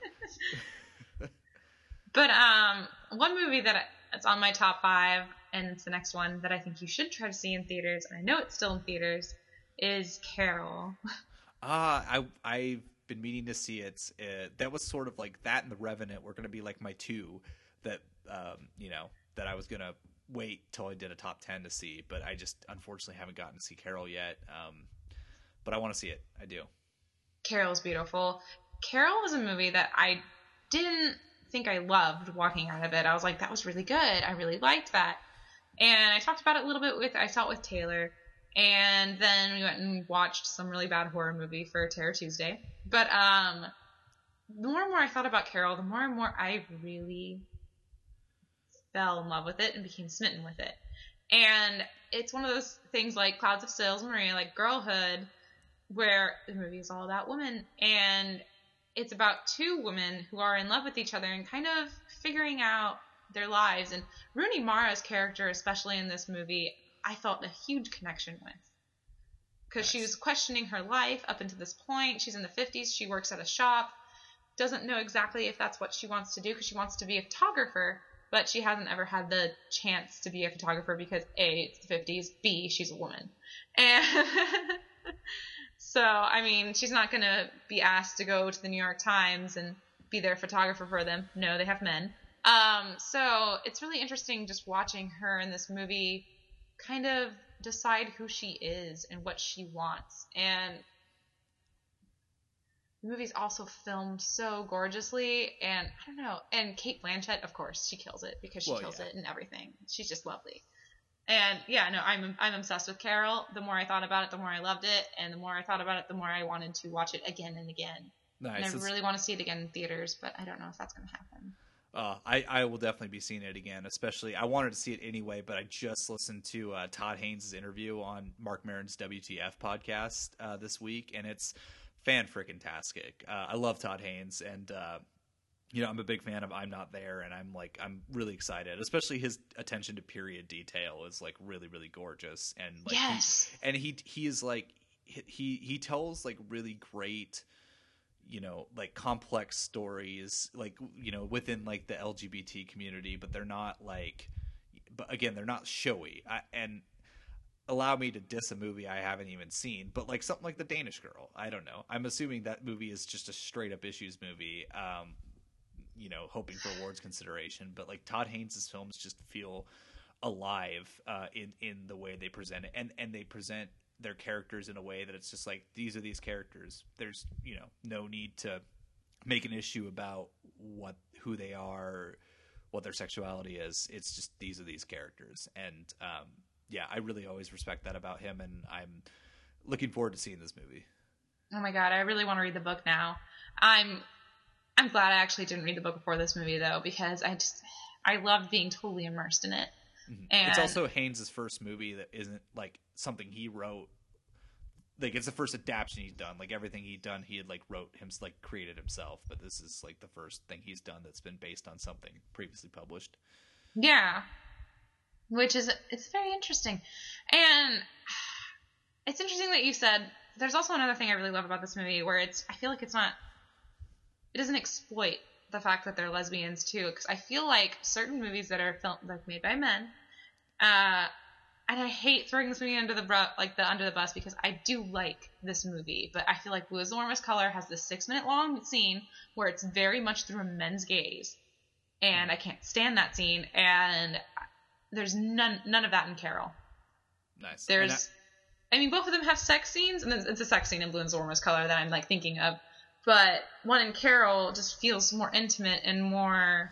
But one movie that's on my top 5, and it's the next one that I think you should try to see in theaters, and I know it's still in theaters, is Carol. I've been meaning to see it. That was sort of like that and The Revenant were going to be like my two that, that I was going to wait till I did a top 10 to see, but I just unfortunately haven't gotten to see Carol yet. But I want to see it. I do. Carol's beautiful. Carol was a movie that I didn't think I loved walking out of it. I was like, that was really good. I really liked that. And I talked about it a little bit I saw it with Taylor. And then we went and watched some really bad horror movie for Terror Tuesday. But the more and more I thought about Carol, the more and more I really fell in love with it and became smitten with it. And it's one of those things like Clouds of Sils Maria, like Girlhood, where the movie is all about women. And it's about two women who are in love with each other and kind of figuring out their lives. And Rooney Mara's character, especially in this movie, I felt a huge connection with. Because she was questioning her life up until this point. She's in the 50s. She works at a shop. Doesn't know exactly if that's what she wants to do because she wants to be a photographer. But she hasn't ever had the chance to be a photographer because A, it's the 50s. B, she's a woman. And so, I mean, she's not going to be asked to go to the New York Times and be their photographer for them. No, they have men. So it's really interesting just watching her in this movie kind of decide who she is and what she wants. And the movie's also filmed so gorgeously, and I don't know. And Cate Blanchett, of course, she kills it because she kills it in everything. She's just lovely. And yeah, no, I'm obsessed with Carol. The more I thought about it, the more I loved it, and the more I thought about it, the more I wanted to watch it again and again. Nice. And I really want to see it again in theaters, but I don't know if that's going to happen. I will definitely be seeing it again, especially I wanted to see it anyway, but I just listened to Todd Haynes' interview on Mark Maron's WTF podcast this week, and it's fan-frickin-tastic. I love Todd Haynes, and I'm a big fan of I'm Not There, and I'm really excited, especially his attention to period detail is like really, really gorgeous. And like, yes. He is like he tells like really great, like complex stories, like, within like the LGBT community, but they're not they're not showy. And allow me to diss a movie I haven't even seen, but like something like The Danish Girl. I don't know. I'm assuming that movie is just a straight up issues movie, hoping for awards consideration, but like Todd Haynes' films just feel alive, in the way they present it. And they present their characters in a way that it's just like, these are these characters. There's, no need to make an issue about who they are, what their sexuality is. It's just, these are these characters. And, I really always respect that about him. And I'm looking forward to seeing this movie. Oh my God. I really want to read the book now. I'm glad I actually didn't read the book before this movie though, because I loved being totally immersed in it. Mm-hmm. And it's also Haynes' first movie that isn't like something he wrote. Like, it's the first adaptation he's done. Like, everything he'd done, he had created himself. But this is like the first thing he's done that's been based on something previously published. Yeah, it's very interesting. And it's interesting that you said there's also another thing I really love about this movie where I feel like it doesn't exploit the fact that they're lesbians too, because I feel like certain movies that are filmed like made by men, and I hate throwing this movie under the bus because I do like this movie, but I feel like Blue is the Warmest Color has this 6-minute long scene where it's very much through a men's gaze, and I can't stand that scene, and there's none of that in Carol. Nice. I mean, both of them have sex scenes, and it's a sex scene in Blue is the Warmest Color that I'm like thinking of, but one in Carol just feels more intimate and more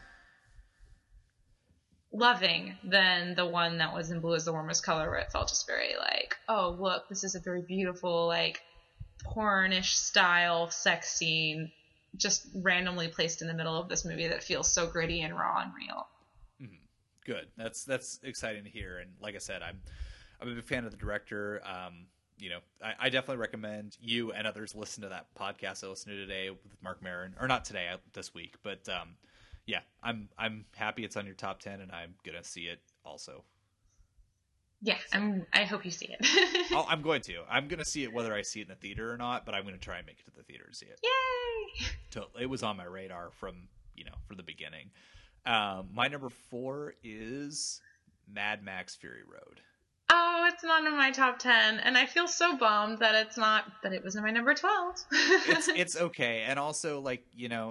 loving than the one that was in Blue is the Warmest Color, where it felt just very like, oh, look, this is a very beautiful, like, pornish style sex scene just randomly placed in the middle of this movie that feels so gritty and raw and real. Mm-hmm. Good. That's exciting to hear. And like I said, I'm a big fan of the director. I definitely recommend you and others listen to that podcast I listened to today with Mark Maron, or not today, this week, but yeah, I'm happy it's on your top 10, and I'm gonna see it also. Yeah, I hope you see it. I'm going to. I'm gonna see it whether I see it in the theater or not, but I'm gonna try and make it to the theater to see it. Yay! Totally. It was on my radar from the beginning. My number 4 is Mad Max Fury Road. Oh, it's not in my top 10, and I feel so bummed that it's not, but it was in my number 12. It's okay, and also like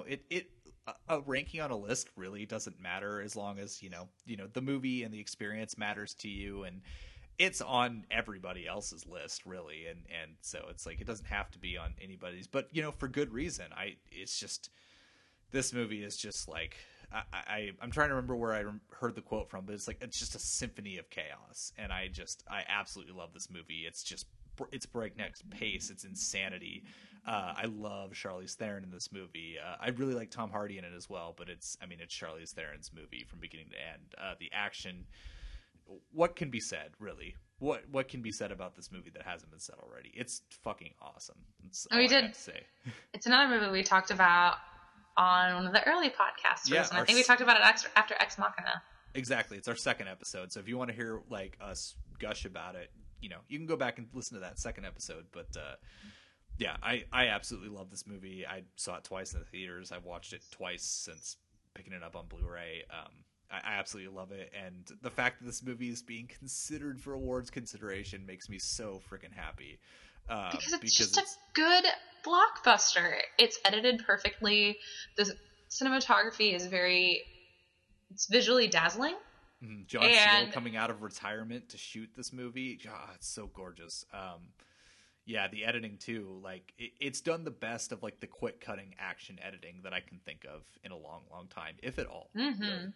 a ranking on a list really doesn't matter as long as the movie and the experience matters to you, and it's on everybody else's list really, and so it's like it doesn't have to be on anybody's, but for good reason. It's just, this movie is just like, I'm trying to remember where I heard the quote from, but it's like, it's just a symphony of chaos, and I absolutely love this movie. It's breakneck pace. It's insanity. I love Charlize Theron in this movie. I really like Tom Hardy in it as well, but it's Charlize Theron's movie from beginning to end. The action, what can be said, really? What can be said about this movie that hasn't been said already? It's fucking awesome. That's all I have to say. It's another movie we talked about on one of the early podcasts. Yeah, and I think we talked about it after Ex Machina. Exactly. It's our second episode. So if you want to hear like us gush about it, you can go back and listen to that second episode. But yeah, I absolutely love this movie. I saw it twice in the theaters. I've watched it twice since picking it up on Blu-ray. I absolutely love it. And the fact that this movie is being considered for awards consideration makes me so freaking happy. Because it's just a good blockbuster. It's edited perfectly. The cinematography is it's visually dazzling. John Steele coming out of retirement to shoot this movie. God, it's so gorgeous. Yeah, the editing too. Like it's done the best of like the quick cutting action editing that I can think of in a long, long time, if at all. Mm-hmm. Really.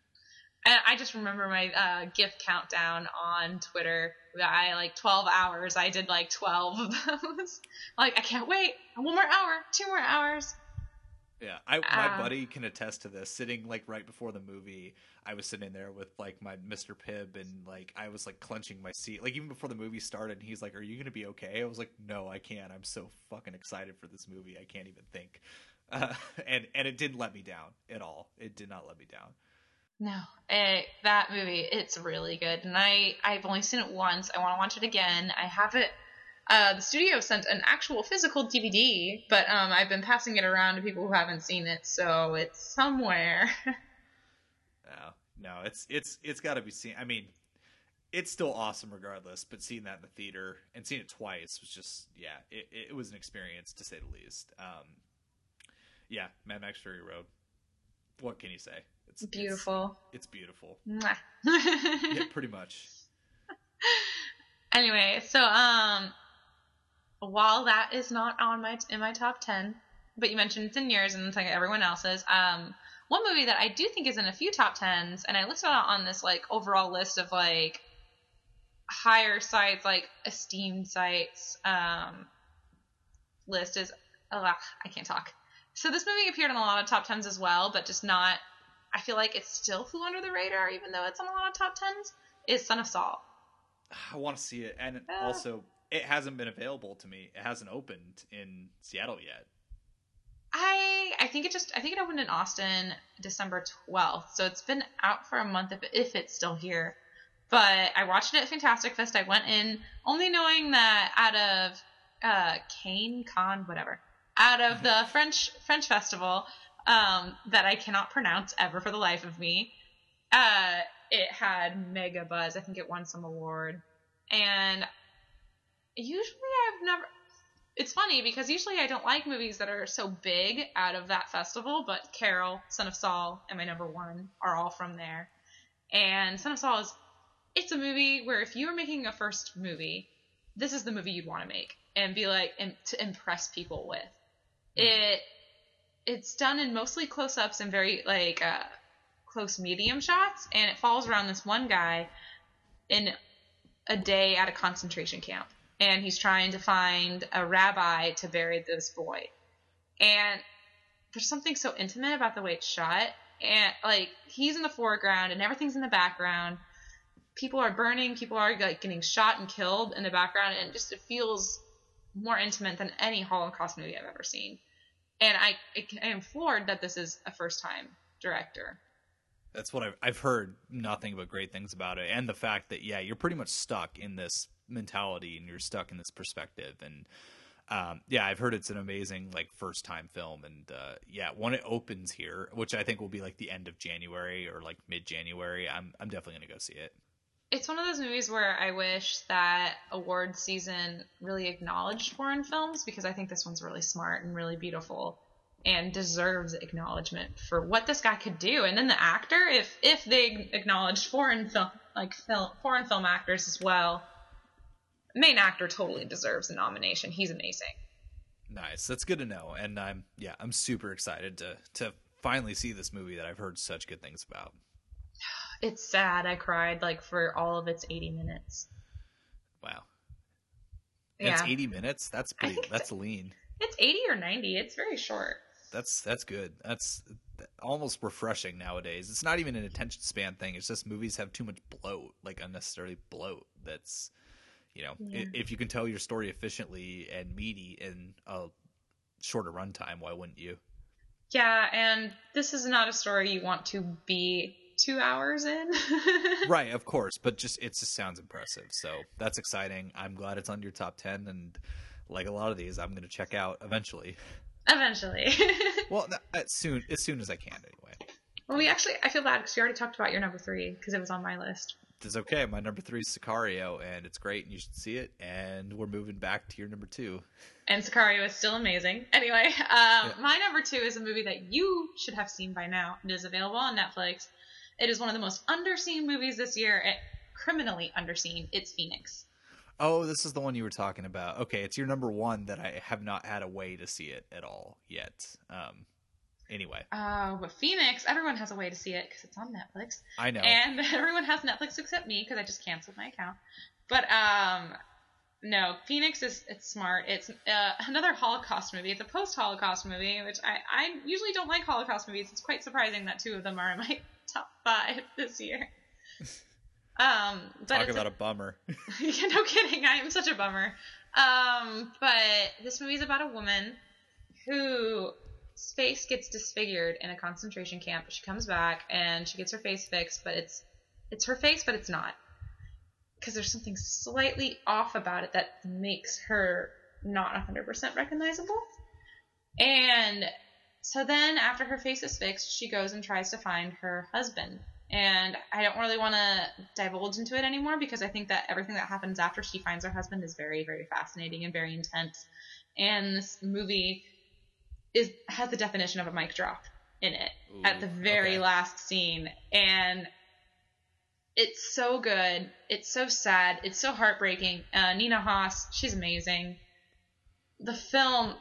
I just remember my gift countdown on Twitter. 12 hours. I did like 12 of those. Like, I can't wait. 1 more hour. 2 more hours. Yeah, my buddy can attest to this. Sitting like right before the movie, I was sitting there with like my Mr. Pibb, and like I was like clenching my seat. Like even before the movie started, and he's like, "Are you gonna be okay?" I was like, "No, I can't. I'm so fucking excited for this movie. I can't even think." And it didn't let me down at all. It did not let me down. No, that movie, it's really good, and I've only seen it once. I want to watch it again. I have it. The studio sent an actual physical DVD, but I've been passing it around to people who haven't seen it, so it's somewhere. No, it's got to be seen. I mean, it's still awesome regardless, but seeing that in the theater and seeing it twice was just, yeah, it was an experience to say the least. Yeah, Mad Max Fury Road. What can you say? It's beautiful. It's beautiful. Mwah. Yeah, pretty much. Anyway, so while that is not in my top 10, but you mentioned it's in yours and it's like everyone else's, one movie that I do think is in a few top 10s, and I listed it on this like overall list of like higher sites, like esteemed sites list is I can't talk. So this movie appeared on a lot of top 10s as well, but just not. I feel like it still flew under the radar, even though it's on a lot of top 10s. Is Son of Saul. I want to see it, and also it hasn't been available to me. It hasn't opened in Seattle yet. I think it opened in Austin December 12th, so it's been out for a month if it's still here. But I watched it at Fantastic Fest. I went in only knowing that out of out of the French festival, that I cannot pronounce ever for the life of me. It had mega buzz. I think it won some award. And usually it's funny because usually I don't like movies that are so big out of that festival, but Carol, Son of Saul, and my number one are all from there. And Son of Saul it's a movie where if you were making a first movie, this is the movie you'd want to make and be like, and to impress people with. It's done in mostly close-ups and very like close medium shots, and it follows around this one guy in a day at a concentration camp, and he's trying to find a rabbi to bury this boy. And there's something so intimate about the way it's shot, and like he's in the foreground and everything's in the background. People are burning, people are like getting shot and killed in the background, and it feels more intimate than any Holocaust movie I've ever seen. And I am floored that this is a first-time director. That's what I've heard nothing but great things about it, and the fact that you're pretty much stuck in this mentality and you're stuck in this perspective. And I've heard it's an amazing like first-time film, and when it opens here, which I think will be like the end of January or like mid-January, I'm definitely gonna go see it. It's one of those movies where I wish that award season really acknowledged foreign films, because I think this one's really smart and really beautiful and deserves acknowledgement for what this guy could do. And then the actor, if they acknowledged foreign film actors as well, main actor totally deserves a nomination. He's amazing. Nice. That's good to know. And I'm super excited to finally see this movie that I've heard such good things about. It's sad. I cried like for all of its 80 minutes. Wow. And it's 80 minutes? That's pretty. That's lean. It's 80 or 90. It's very short. That's good. That's almost refreshing nowadays. It's not even an attention span thing. It's just movies have too much bloat, like unnecessarily bloat. That's, if you can tell your story efficiently and meaty in a shorter runtime, why wouldn't you? Yeah, and this is not a story you want to be 2 hours in. Right, of course, but it just sounds impressive, so that's exciting. I'm glad it's on your top 10, and like a lot of these I'm going to check out eventually. Well, as soon as I can anyway. Well, I feel bad because we already talked about your number 3 because it was on my list. It's okay. My number 3 is Sicario, and it's great and you should see it, and we're moving back to your number 2. And Sicario is still amazing. Anyway, my number 2 is a movie that you should have seen by now. It is available on Netflix. It is one of the most underseen movies this year. Criminally underseen. It's Phoenix. Oh, this is the one you were talking about. Okay, it's your number 1 that I have not had a way to see it at all yet. Anyway. But Phoenix, everyone has a way to see it because it's on Netflix. I know. And everyone has Netflix except me because I just canceled my account. But no, Phoenix it's smart. It's another Holocaust movie. It's a post-Holocaust movie, which I usually don't like Holocaust movies. It's quite surprising that 2 of them are in my top 5 this year. But talk about a bummer. Yeah, no kidding. I am such a bummer. But this movie is about a woman whose face gets disfigured in a concentration camp. She comes back and she gets her face fixed, but it's her face, but it's not. Because there's something slightly off about it that makes her not 100% recognizable. And so then after her face is fixed, she goes and tries to find her husband. And I don't really want to divulge into it anymore because I think that everything that happens after she finds her husband is very, very fascinating and very intense. And this movie has the definition of a mic drop in it. Ooh, at the very last scene. And it's so good. It's so sad. It's so heartbreaking. Nina Hoss, she's amazing. The film,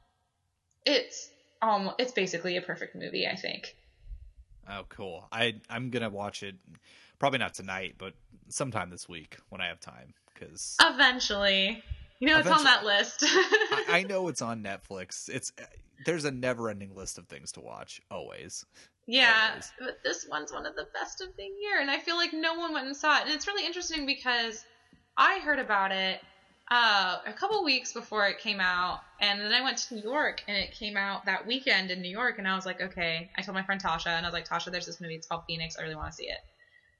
it's basically a perfect movie, I think. Oh, cool. I'm going to watch it, probably not tonight, but sometime this week when I have time. Cause eventually. It's on that list. I know it's on Netflix. There's a never-ending list of things to watch, always. Yeah, always. But this one's one of the best of the year, and I feel like no one went and saw it. And it's really interesting because I heard about it a couple weeks before it came out, and then I went to New York, and it came out that weekend in New York, and I was like, okay. I told my friend Tasha, and I was like, Tasha, there's this movie. It's called Phoenix. I really want to see it.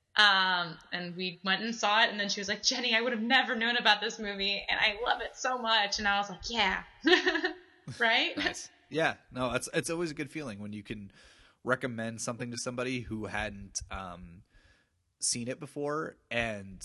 And we went and saw it, and then she was like, Jenny, I would have never known about this movie, and I love it so much. And I was like, yeah. Right? Nice. Yeah, no, it's always a good feeling when you can recommend something to somebody who hadn't seen it before, and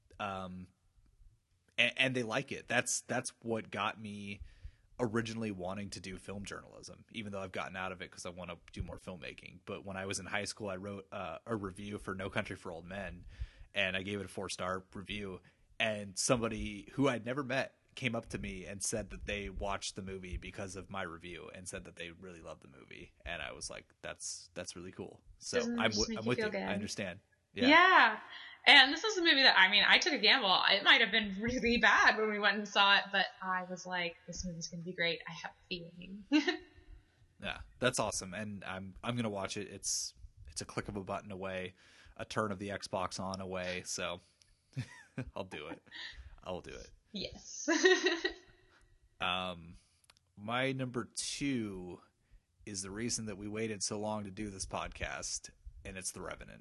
they like it. That's what got me originally wanting to do film journalism, even though I've gotten out of it because I want to do more filmmaking. But when I was in high school, I wrote a review for No Country for Old Men, and I gave it a 4-star review. And somebody who I'd never met came up to me and said that they watched the movie because of my review and said that they really loved the movie. And I was like, that's really cool. So I'm with you. Good. I understand. Yeah. And this is a movie that, I mean, I took a gamble. It might have been really bad when we went and saw it, but I was like, this movie's going to be great. I have a feeling. Yeah, that's awesome. And I'm going to watch it. It's a click of a button away, a turn of the Xbox on away. So I'll do it. I will do it. Yes. My number 2 is the reason that we waited so long to do this podcast, and it's The Revenant.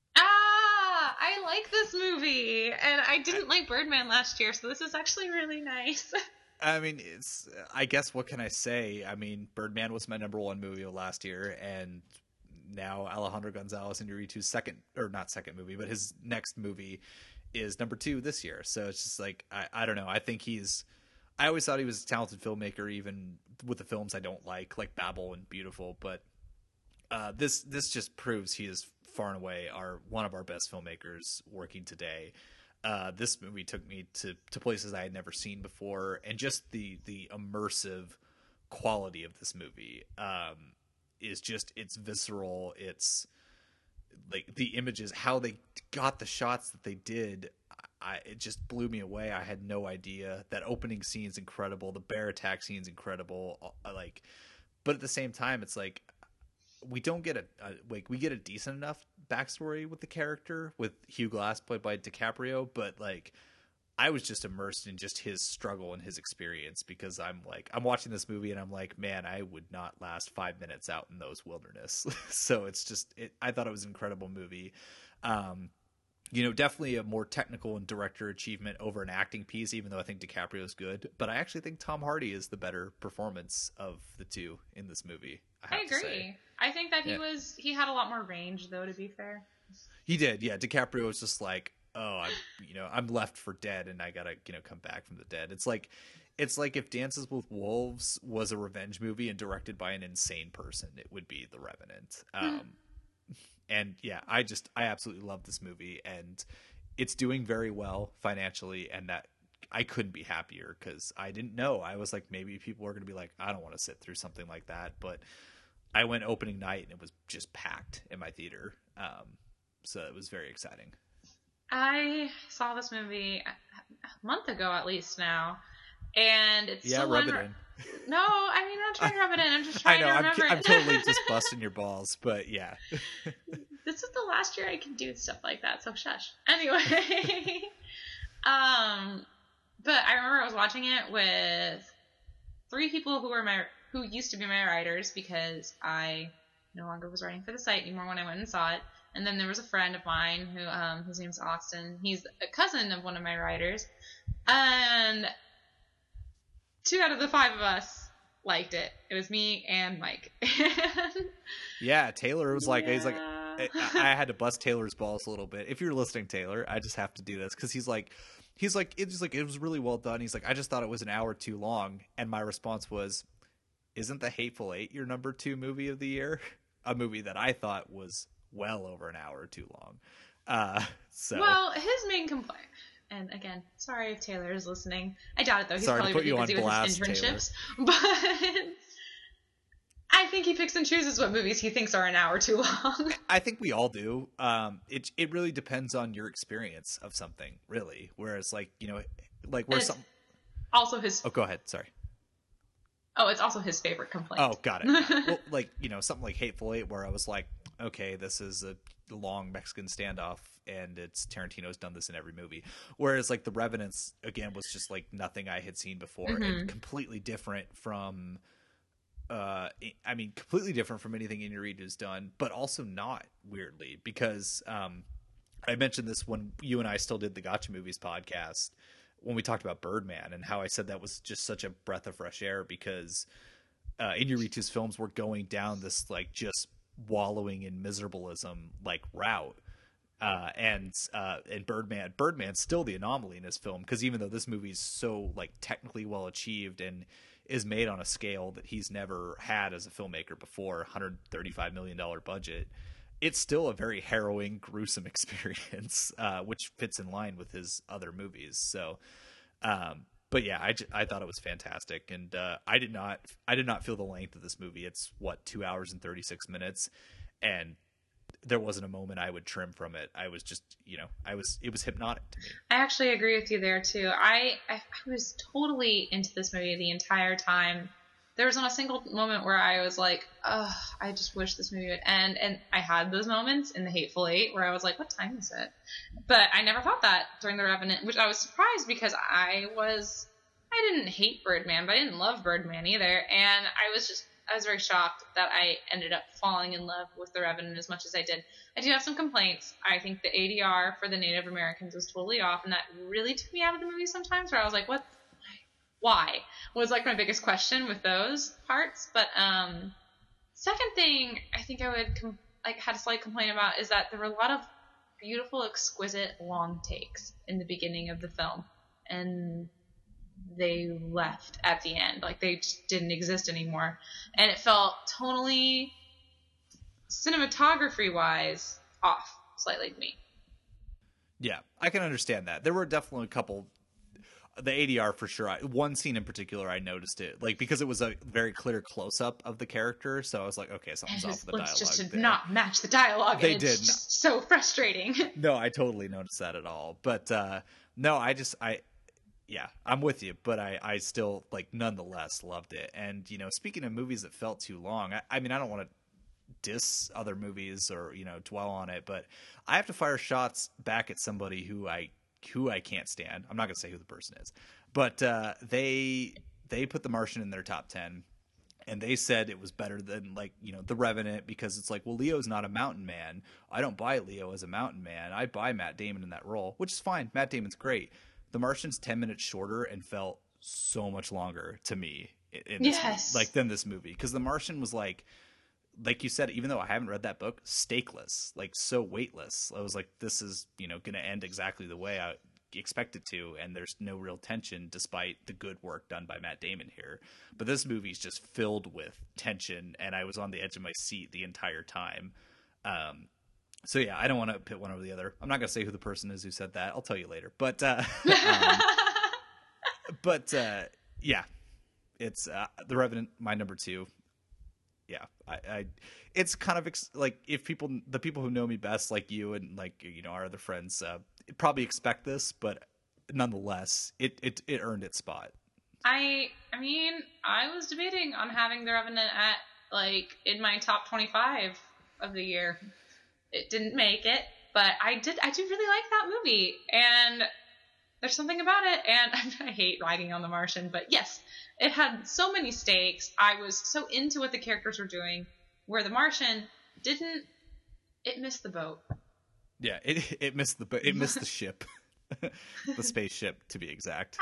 I like this movie, and I didn't like Birdman last year, so this is actually really nice. I mean, I guess, what can I say? I mean, Birdman was my number 1 movie of last year, and now Alejandro Gonzalez Iñárritu's not second movie, but his next movie is number 2 this year. So it's just like, I don't know. I think I always thought he was a talented filmmaker, even with the films I don't like Babel and Beautiful, but this just proves he is far and away one of our best filmmakers working today. This movie took me to places I had never seen before, and just the immersive quality of this movie is just, it's visceral. It's like the images, how they got the shots that they did. It just blew me away. I had no idea. That opening scene is incredible. The bear attack scene is incredible. But at the same time, it's like, we don't get we get a decent enough backstory with the character, with Hugh Glass played by DiCaprio, but like, I was just immersed in just his struggle and his experience, because I'm watching this movie and I'm like, man, I would not last 5 minutes out in those wilderness. So it's just, I thought it was an incredible movie. Definitely a more technical and director achievement over an acting piece, even though I think DiCaprio is good. But I actually think Tom Hardy is the better performance of the two in this movie. I agree. I think that he had a lot more range, though, to be fair. He did, yeah. DiCaprio was just like, oh, I'm left for dead, and I gotta, come back from the dead. It's like if Dances with Wolves was a revenge movie and directed by an insane person, it would be The Revenant. And yeah, I absolutely love this movie, and it's doing very well financially, and that I couldn't be happier, because I didn't know. I was like, maybe people are going to be like, I don't want to sit through something like that, but I went opening night and it was just packed in my theater. So it was very exciting. I saw this movie a month ago, at least now, and it's rub it in. No, I mean, I'm not trying to rub it in. I'm just trying to remember. I'm totally just busting your balls, but yeah. This is the last year I can do stuff like that, so shush. Anyway, but I remember I was watching it with 3 people who used to be my writers, because I no longer was writing for the site anymore when I went and saw it. And then there was a friend of mine who, his name's Austin. He's a cousin of one of my writers. And 2 out of the 5 of us liked it. It was me and Mike. Yeah, Taylor was like, he's like, I had to bust Taylor's balls a little bit. If you're listening, Taylor, I just have to do this, because he's like, it was really well done. He's like, I just thought it was an hour too long. And my response was, isn't The Hateful Eight your number 2 movie of the year? A movie that I thought was well over an hour too long. Well, his main complaint, and again, sorry if Taylor is listening. I doubt it, though. He's probably busy with his internships. Taylor. But I think he picks and chooses what movies he thinks are an hour too long. I think we all do. It really depends on your experience of something, really. Whereas, also his. Oh, go ahead. Sorry. Oh, it's also his favorite complaint. Oh, got it. Well, something like Hateful Eight, where I was like, okay, this is a long Mexican standoff, and Tarantino's done this in every movie. Whereas The Revenants, again, was just like nothing I had seen before, and completely different from, completely different from anything Iñárritu's done, but also not, weirdly, because I mentioned this when you and I still did the Gotcha Movies podcast, when we talked about Birdman, and how I said that was just such a breath of fresh air, because Inarritu's films were going down this like just wallowing in miserableism like route. And Birdman's still the anomaly in his film, because even though this movie is so like technically well achieved and is made on a scale that he's never had as a filmmaker before, $135 million budget, it's still a very harrowing, gruesome experience, which fits in line with his other movies. So, but yeah, I thought it was fantastic, and I did not feel the length of this movie. It's 2 hours and 36 minutes, and there wasn't a moment I would trim from it. I was just, it was hypnotic to me. I actually agree with you there too. I was totally into this movie the entire time. There was not a single moment where I was like, oh, I just wish this movie would end. And I had those moments in The Hateful Eight where I was like, what time is it? But I never thought that during The Revenant, which I was surprised, because I didn't hate Birdman, but I didn't love Birdman either. And I was very shocked that I ended up falling in love with The Revenant as much as I did. I do have some complaints. I think the ADR for the Native Americans was totally off, and that really took me out of the movie sometimes, where I was like, what? Why? Was like my biggest question with those parts. But second thing I think I would had a slight complaint about is that there were a lot of beautiful, exquisite long takes in the beginning of the film, and they left at the end. Like, they just didn't exist anymore. And it felt tonally, cinematography-wise, off slightly to me. Yeah, I can understand that. There were definitely a couple... The ADR for sure. One scene in particular, I noticed it, like, because it was a very clear close-up of the character, so I was like, okay, something's off with the dialogue. Just did there. not match the dialogue. They and did. It's just so frustrating. No, I totally noticed that at all. But no, yeah, I'm with you, but I still, like, nonetheless loved it. And, speaking of movies that felt too long, I mean, I don't want to diss other movies or, dwell on it, but I have to fire shots back at somebody who I can't stand. I'm not going to say who the person is, but they put The Martian in their top 10, and they said it was better than, like, The Revenant, because it's like, well, Leo's not a mountain man. I don't buy Leo as a mountain man. I buy Matt Damon in that role, which is fine. Matt Damon's great. The Martian's 10 minutes shorter and felt so much longer to me in this movie, like, than this movie, because The Martian was like you said, even though I haven't read that book, stakeless, like, so weightless. I was like, this is, going to end exactly the way I expect it to, and there's no real tension despite the good work done by Matt Damon here. But this movie's just filled with tension, and I was on the edge of my seat the entire time. So yeah, I don't want to pit one over the other. I'm not going to say who the person is who said that. I'll tell you later. But yeah, it's The Revenant, my number 2. Yeah, I it's kind of like, if the people who know me best, like you and, like, our other friends, probably expect this, but nonetheless, it earned its spot. I mean, I was debating on having The Revenant at, like, in my top 25 of the year. It didn't make it, but I do really like that movie, and there's something about it, and I hate ragging on The Martian, but yes, it had so many stakes. I was so into what the characters were doing, where The Martian it missed the boat. Yeah, it missed the boat. It missed the ship. The spaceship, to be exact.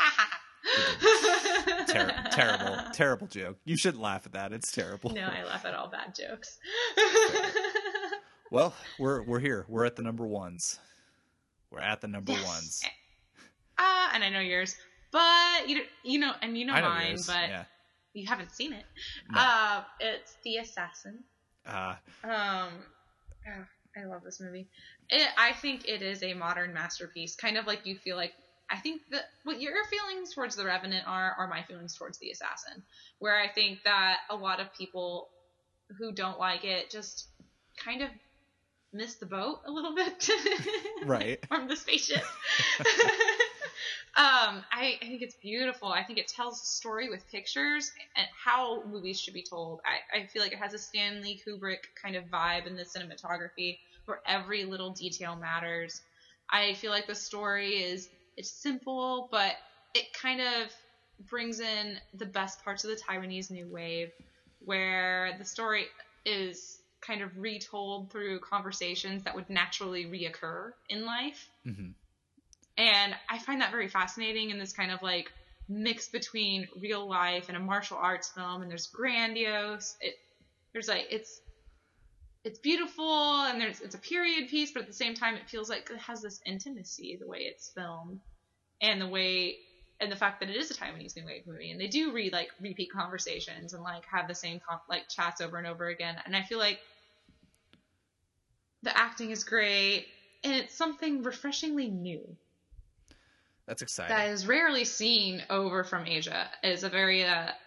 Terrible joke. You shouldn't laugh at that. It's terrible. No, I laugh at all bad jokes. Well, we're here. We're at the number ones. We're at the number ones. And I know yours, but you know mine, yours. but yeah. You haven't seen it. No. It's The Assassin. Oh, I love this movie. I think it is a modern masterpiece. Kind of like you feel like, I think that what your feelings towards The Revenant are my feelings towards The Assassin, where I think that a lot of people who don't like it just kind of miss the boat a little bit. Right. From the spaceship. I think it's beautiful. I think it tells a story with pictures and how movies should be told. I feel like it has a Stanley Kubrick kind of vibe in the cinematography, where every little detail matters. I feel like the story it's simple, but it kind of brings in the best parts of the Taiwanese New Wave, where the story is kind of retold through conversations that would naturally reoccur in life. Mm-hmm. And I find that very fascinating in this kind of, like, mix between real life and a martial arts film, and there's grandiose. It's beautiful, and it's a period piece, but at the same time, it feels like it has this intimacy the way it's filmed, and the fact that it is a Taiwanese New Wave movie, and they do repeat conversations and have the same chats over and over again, and I feel like the acting is great, and it's something refreshingly new. That's exciting. That is rarely seen over from Asia. It is a very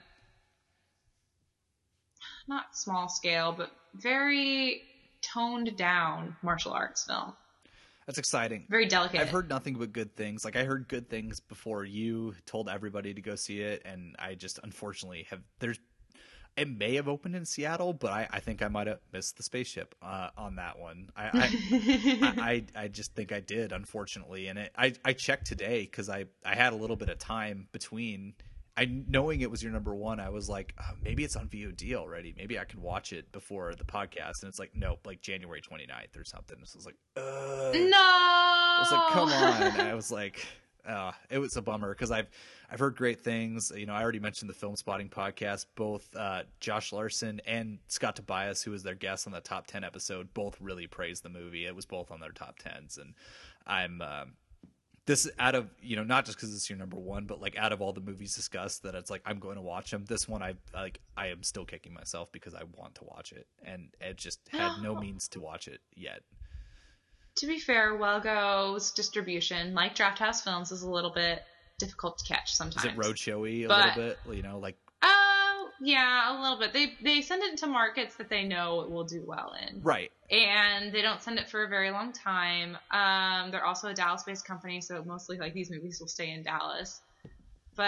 not small scale, but very toned down martial arts film. That's exciting. Very delicate. I've heard nothing but good things. I heard good things before you told everybody to go see it, and I just unfortunately it may have opened in Seattle, but I think I might have missed the spaceship on that one. I just think I did, unfortunately. And I checked today because I had a little bit of time between. Knowing it was your number one, I was like, oh, maybe it's on VOD already. Maybe I can watch it before the podcast. And it's like, nope, January 29th or something. So I was like, no. I was like, come on. And I was like, it was a bummer because I've heard great things. I already mentioned the Film Spotting podcast. Both Josh Larson and Scott Tobias, who was their guest on the top 10 episode, both really praised the movie. It was both on their top 10s, and I'm this out of not just because it's your number one, but out of all the movies discussed that it's I'm going to watch them. This one I am still kicking myself because I want to watch it, and it just had no means to watch it yet. To be fair, Welgo's distribution, like Draft House Films, is a little bit difficult to catch sometimes. Is it roadshowy a little bit? Yeah, a little bit. They send it to markets that they know it will do well in. Right. And they don't send it for a very long time. They're also a Dallas-based company, so mostly these movies will stay in Dallas. But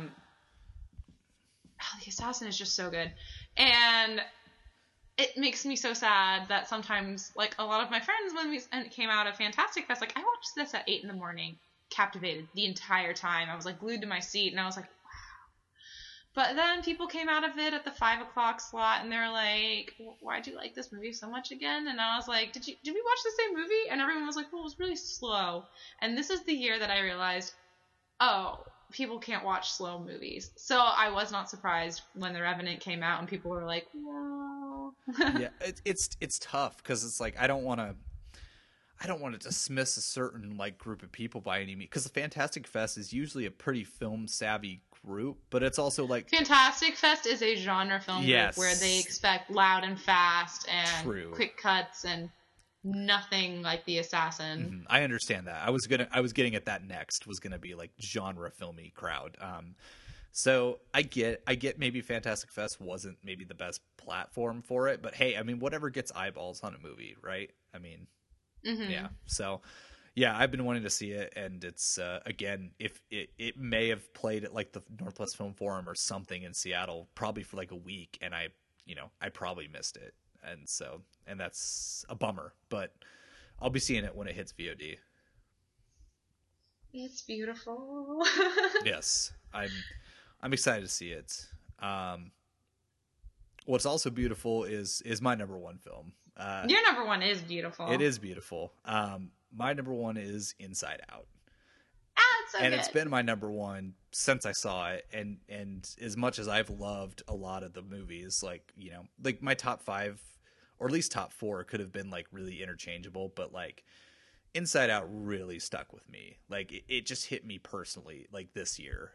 The Assassin is just so good. And it makes me so sad that sometimes, a lot of my friends, when it came out of Fantastic Fest, I watched this at 8 a.m, captivated the entire time. I was glued to my seat, and I was like, but then people came out of it at the 5 o'clock slot, and they're like, why'd you like this movie so much again? And I was like, did we watch the same movie? And everyone was like, well, it was really slow. And this is the year that I realized, oh, people can't watch slow movies. So I was not surprised when The Revenant came out and people were like, whoa. Yeah, it's tough because it's I don't want to dismiss a certain group of people by any means, because the Fantastic Fest is usually a pretty film savvy group, but it's also Fantastic Fest is a genre film yes. group where they expect loud and fast and True. Quick cuts and nothing like The Assassin. Mm-hmm. I understand that. I was getting at that next was gonna be genre filmy crowd. So I get maybe Fantastic Fest wasn't maybe the best platform for it, but hey, whatever gets eyeballs on a movie, right? Mm-hmm. Yeah. So, yeah, I've been wanting to see it, and it's again, if it may have played at the Northwest Film Forum or something in Seattle, probably for a week, and I probably missed it, and that's a bummer. But I'll be seeing it when it hits VOD. It's beautiful. Yes, I'm excited to see it. What's also beautiful is my number one film. Your number one is beautiful. It is beautiful. My number one is Inside Out. It's so and good. It's been my number one since I saw it. And as much as I've loved a lot of the movies, my top 5 or at least top 4 could have been really interchangeable, but Inside Out really stuck with me. It just hit me personally this year.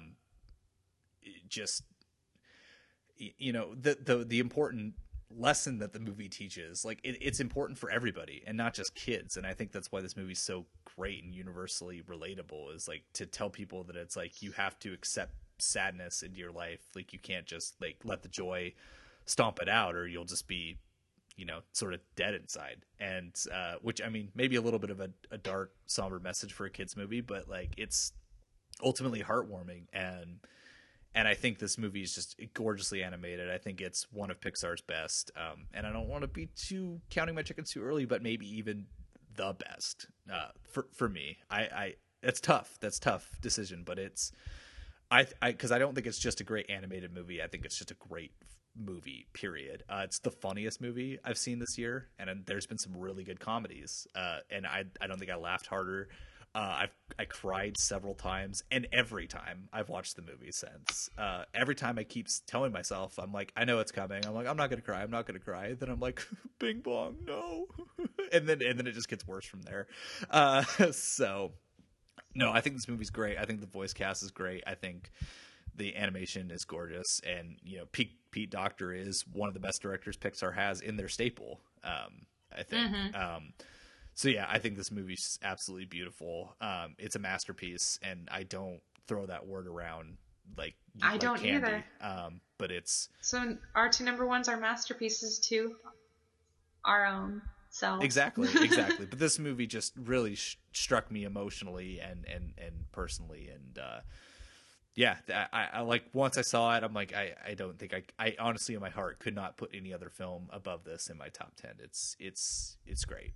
The important lesson that the movie teaches, it's important for everybody and not just kids, and I think that's why this movie's so great and universally relatable, is to tell people that it's you have to accept sadness into your life. You can't just let the joy stomp it out, or you'll just be sort of dead inside. And which maybe a little bit of a dark, somber message for a kids movie, but it's ultimately heartwarming. And I think this movie is just gorgeously animated. I think it's one of Pixar's best. And I don't want to be too counting my chickens too early, but maybe even the best for me. That's tough. That's a tough decision, but because I don't think it's just a great animated movie. I think it's just a great movie, period. It's the funniest movie I've seen this year, and there's been some really good comedies. And I don't think I laughed harder. I've I cried several times, and every time I've watched the movie since, every time I keep telling myself, I'm like, I know it's coming. I'm like, I'm not gonna cry. I'm not gonna cry. Then I'm like, Bing Bong, no, and then it just gets worse from there. So, no, I think this movie's great. I think the voice cast is great. I think the animation is gorgeous, and Pete Docter is one of the best directors Pixar has in their staple. I think. So yeah, I think this movie's absolutely beautiful. It's a masterpiece, and I don't throw that word around like I don't candy. either. But it's so our two number ones are masterpieces to our own selves. exactly. But this movie just really struck me emotionally and personally, and yeah, I like once I saw it, I'm like, I don't think I honestly in my heart could not put any other film above this in my top 10. It's great.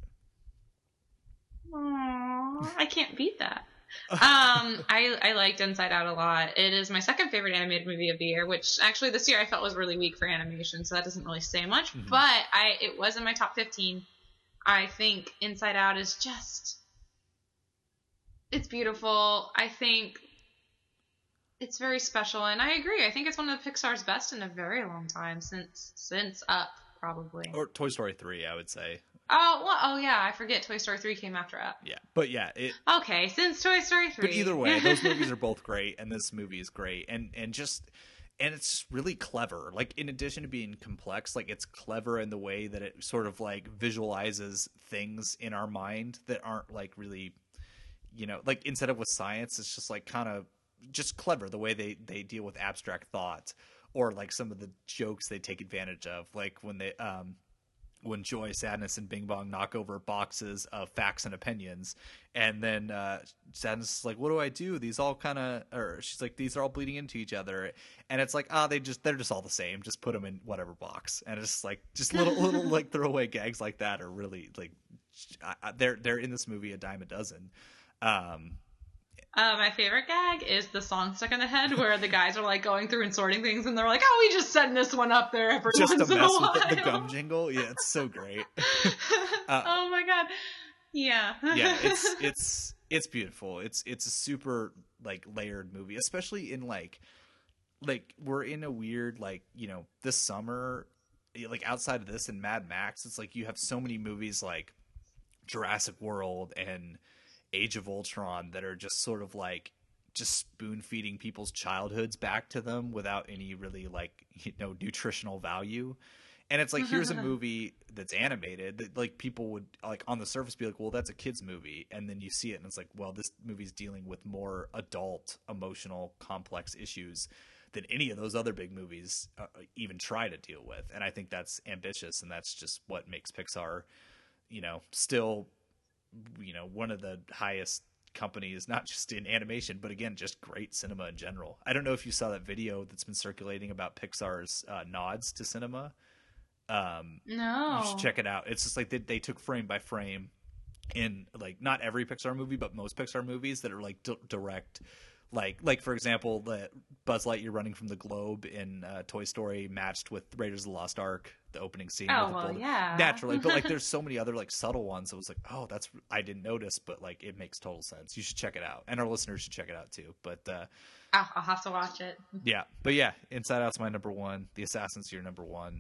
Aww, I can't beat that. I liked Inside Out a lot. It is my second favorite animated movie of the year, which actually this year I felt was really weak for animation, so that doesn't really say much. Mm-hmm. But it was in my top 15. I think Inside Out is just, it's beautiful. I think it's very special, and I agree. I think it's one of the Pixar's best in a very long time, since Up, probably. Or Toy Story 3, I would say. Oh yeah, I forget Toy Story 3 came after Up. Yeah, but yeah, okay, since Toy Story 3. But either way, those movies are both great, and this movie is great, and it's really clever. Like, in addition to being complex, like, it's clever in the way that it sort of like visualizes things in our mind that aren't like really, like, instead of with science, it's just like kind of just clever the way they deal with abstract thought, or like some of the jokes they take advantage of, like when Joy, Sadness, and Bing Bong knock over boxes of facts and opinions, and then Sadness is like, what do I do? These all kind of, or she's like, these are all bleeding into each other, and it's like, they're just all the same. Just put them in whatever box, and it's like just little like throwaway gags like that are really like they're in this movie a dime a dozen. My favorite gag is the song Stuck in the Head, where the guys are like going through and sorting things, and they're like, "Oh, we just send this one up there every just once to in a mess while." with the gum jingle. Yeah, it's so great. Oh my god, yeah, yeah, it's beautiful. It's a super like layered movie, especially in like we're in a weird this summer, like outside of this and Mad Max, it's like you have so many movies like Jurassic World and Age of Ultron that are just sort of like just spoon feeding people's childhoods back to them without any really nutritional value. And it's like, here's a movie that's animated that like people would like on the surface be like, well, that's a kid's movie. And then you see it and it's like, well, this movie's dealing with more adult, emotional, complex issues than any of those other big movies even try to deal with. And I think that's ambitious, and that's just what makes Pixar, still one of the highest companies, not just in animation, but again, just great cinema in general. I don't know if you saw that video that's been circulating about Pixar's nods to cinema. No, you should check it out. It's just like they took frame by frame in like not every Pixar movie, but most Pixar movies that are like direct. Like for example, the Buzz Lightyear running from the globe in Toy Story matched with Raiders of the Lost Ark, the opening scene. Oh, well, yeah. Naturally. But like there's so many other like subtle ones. I was like, oh, I didn't notice, but like it makes total sense. You should check it out. And our listeners should check it out too. But I'll have to watch it. Yeah. But yeah, Inside Out's my number one. The Assassin's your number one.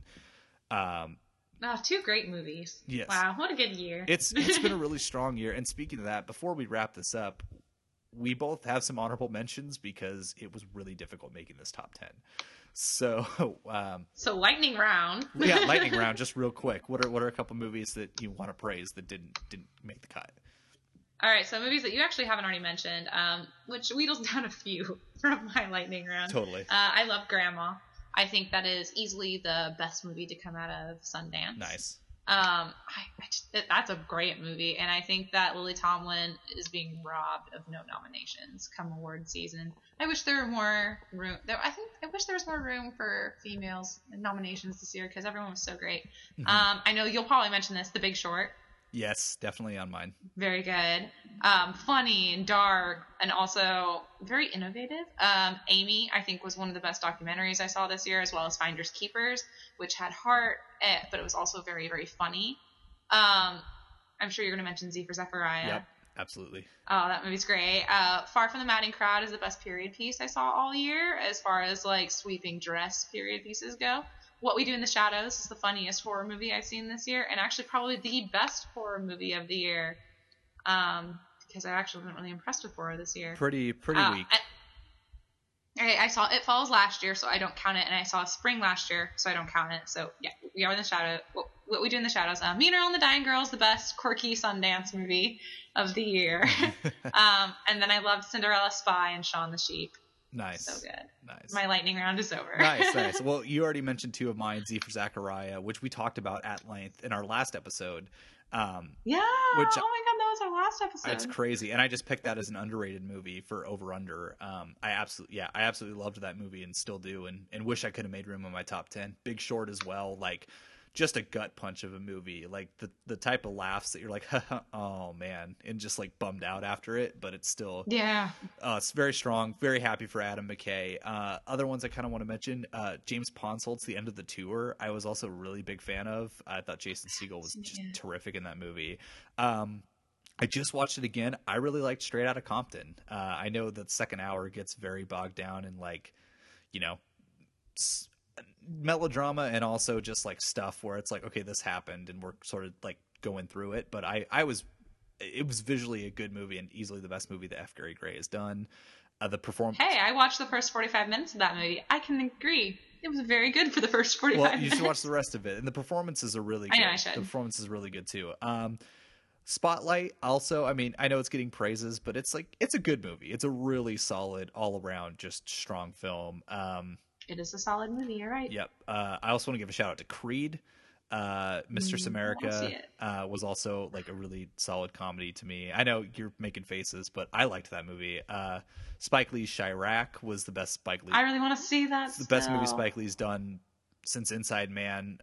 Two great movies. Yes. Wow, what a good year. It's been a really strong year. And speaking of that, before we wrap this up, we both have some honorable mentions because it was really difficult making this top 10. So lightning round. Yeah, lightning round. Just real quick, what are a couple movies that you want to praise that didn't make the cut? All right, so movies that you actually haven't already mentioned, which wheedles down a few from my lightning round. Totally. I love Grandma. I think that is easily the best movie to come out of Sundance. Nice. That's a great movie, and I think that Lily Tomlin is being robbed of no nominations come award season. I wish there were more room. I wish there was more room for females in nominations this year because everyone was so great. Mm-hmm. I know you'll probably mention this, The Big Short. Yes, definitely on mine. Very good. Funny and dark, and also very innovative. Amy, I think, was one of the best documentaries I saw this year, as well as Finders Keepers, which had heart, but it was also very, very funny. I'm sure you're going to mention Z for Zechariah. Yep, absolutely. Oh, that movie's great. Far from the Madding Crowd is the best period piece I saw all year, as far as like sweeping dress period pieces go. What We Do in the Shadows is the funniest horror movie I've seen this year, and actually probably the best horror movie of the year. Because I actually wasn't really impressed with horror this year. Pretty weak. I saw It Follows last year, so I don't count it, and I saw Spring last year, so I don't count it. So yeah, We Are in the Shadow. What We Do in the Shadows. Me and Earl and the Dying Girl is the best quirky Sundance movie of the year. And then I loved Cinderella Spy and Shaun the Sheep. Nice. So good. Nice. My lightning round is over. Nice. Well, you already mentioned two of mine, Z for Zachariah, which we talked about at length in our last episode. Yeah. Which, oh my god, that was our last episode. It's crazy, and I just picked that as an underrated movie for Over Under. I absolutely loved that movie and still do, and wish I could have made room in my top 10. Big Short as well, like just a gut punch of a movie, like the type of laughs that you're like, oh man, and just like bummed out after it, but it's still it's very strong. Very happy for Adam McKay. Other ones I kind of want to mention, James Ponsolt's The End of the Tour. I was also a really big fan of. I thought Jason Segel was just terrific in that movie. I just watched it again. I really liked Straight Outta Compton. I know that second hour gets very bogged down in like, you know, melodrama and also just like stuff where it's like, okay, this happened and we're sort of like going through it. But it was visually a good movie and easily the best movie that F. Gary Gray has done. The performance. Hey, I watched the first 45 minutes of that movie. I can agree. It was very good for the first 45 minutes. Well, you should watch the rest of it. And the performances are really good. I know, I should. The performance is really good too. Spotlight also, I mean, I know it's getting praises, but it's a good movie. It's a really solid all around, just strong film. It is a solid movie. You're right. Yep. I also want to give a shout out to Creed. Mistress America was also like a really solid comedy to me. I know you're making faces, but I liked that movie. Spike Lee's Chirac was the best Spike Lee. I really want to see that. It's the best movie Spike Lee's done since Inside Man,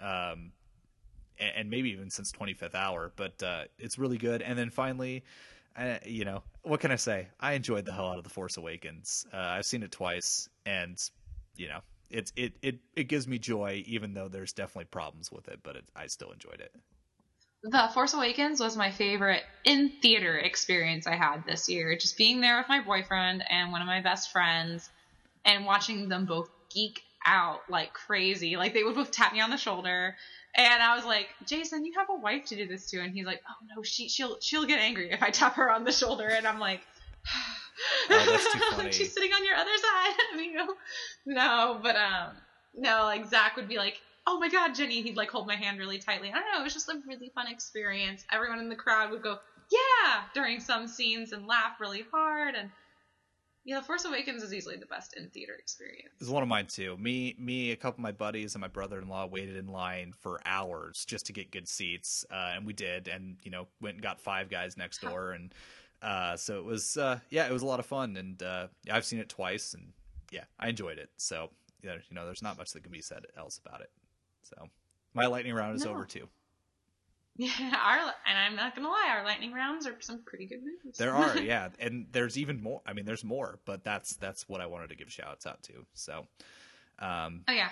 and maybe even since 25th Hour. But it's really good. And then finally, you know, what can I say? I enjoyed the hell out of The Force Awakens. I've seen it twice, and you know, it gives me joy, even though there's definitely problems with it, but I still enjoyed it. The Force Awakens was my favorite in theater experience I had this year. Just being there with my boyfriend and one of my best friends and watching them both geek out like crazy. Like they would both tap me on the shoulder and I was like, Jason, you have a wife to do this to. And he's like, oh no, she'll get angry if I tap her on the shoulder. And I'm like, oh, that's too funny. She's sitting on your other side. I mean, no, but no, like Zach would be like, oh my god, Jenny, he'd like hold my hand really tightly. I don't know, it was just a really fun experience. Everyone in the crowd would go, yeah, during some scenes and laugh really hard. And yeah, The Force Awakens is easily the best in theater experience. It's one of mine too. Me, a couple of my buddies and my brother-in-law waited in line for hours just to get good seats, and we did, and you know, went and got Five Guys next door, and so it was it was a lot of fun, and I've seen it twice, and yeah, I enjoyed it. So you know, there's not much that can be said else about it. So my lightning round is over too. Yeah, and I'm not gonna lie, our lightning rounds are some pretty good movies. There are, yeah, and there's even more. I mean, there's more, but that's what I wanted to give shout-outs out to. So, oh yeah.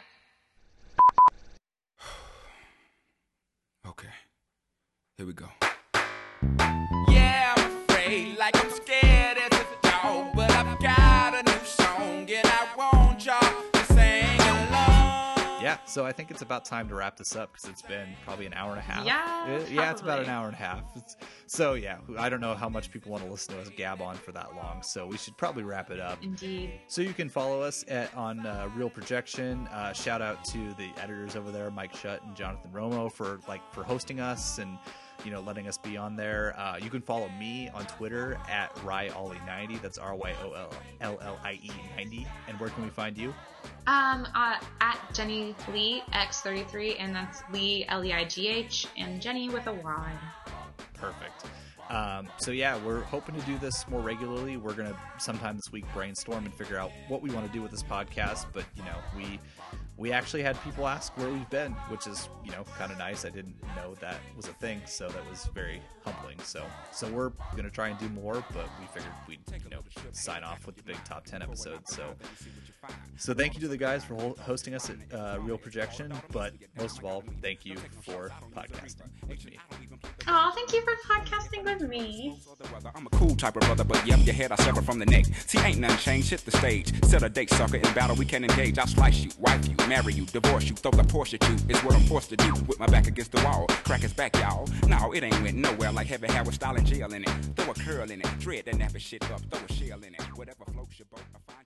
Okay, here we go. Yeah, I'm afraid, like I'm scared as a dog, but I've got a new song and I want y'all to sing along. Yeah, so I think it's about time to wrap this up because it's been probably an hour and a half. Yeah, it's about an hour and a half. So yeah, I don't know how much people want to listen to us gab on for that long, so we should probably wrap it up. Indeed. So you can follow us on Real Projection. Shout out to the editors over there, Mike Shutt and Jonathan Romo, for hosting us and letting us be on there. You can follow me on Twitter at RyOllie90. That's RYOLLIE 90. And where can we find you? At Jenny Lee X33, and that's Lee Leigh, and Jenny with a Y. Perfect. So yeah, we're hoping to do this more regularly. We're gonna sometime this week brainstorm and figure out what we want to do with this podcast. But we we actually had people ask where we've been, which is, kind of nice. I didn't know that was a thing, so that was very humbling. So we're going to try and do more, but we figured we'd, sign off with the big top 10 episodes. So thank you to the guys for hosting us at Real Projection, but most of all, thank you for podcasting with me. Oh, thank you for podcasting with me. I'm a cool type of brother, but yep, your head I sever from the neck. See, ain't nothing changed, hit the stage. Set a date, sucker, in battle we can engage. I'll slice you, wife you, marry you, divorce you, throw the Porsche at you. It's what I'm forced to do, with my back against the wall. Crack his back, y'all. No, it ain't went nowhere like heavy hair with style and jail in it. Throw a curl in it, dread that nappy shit up, throw a shell in it. Whatever floats your boat, I find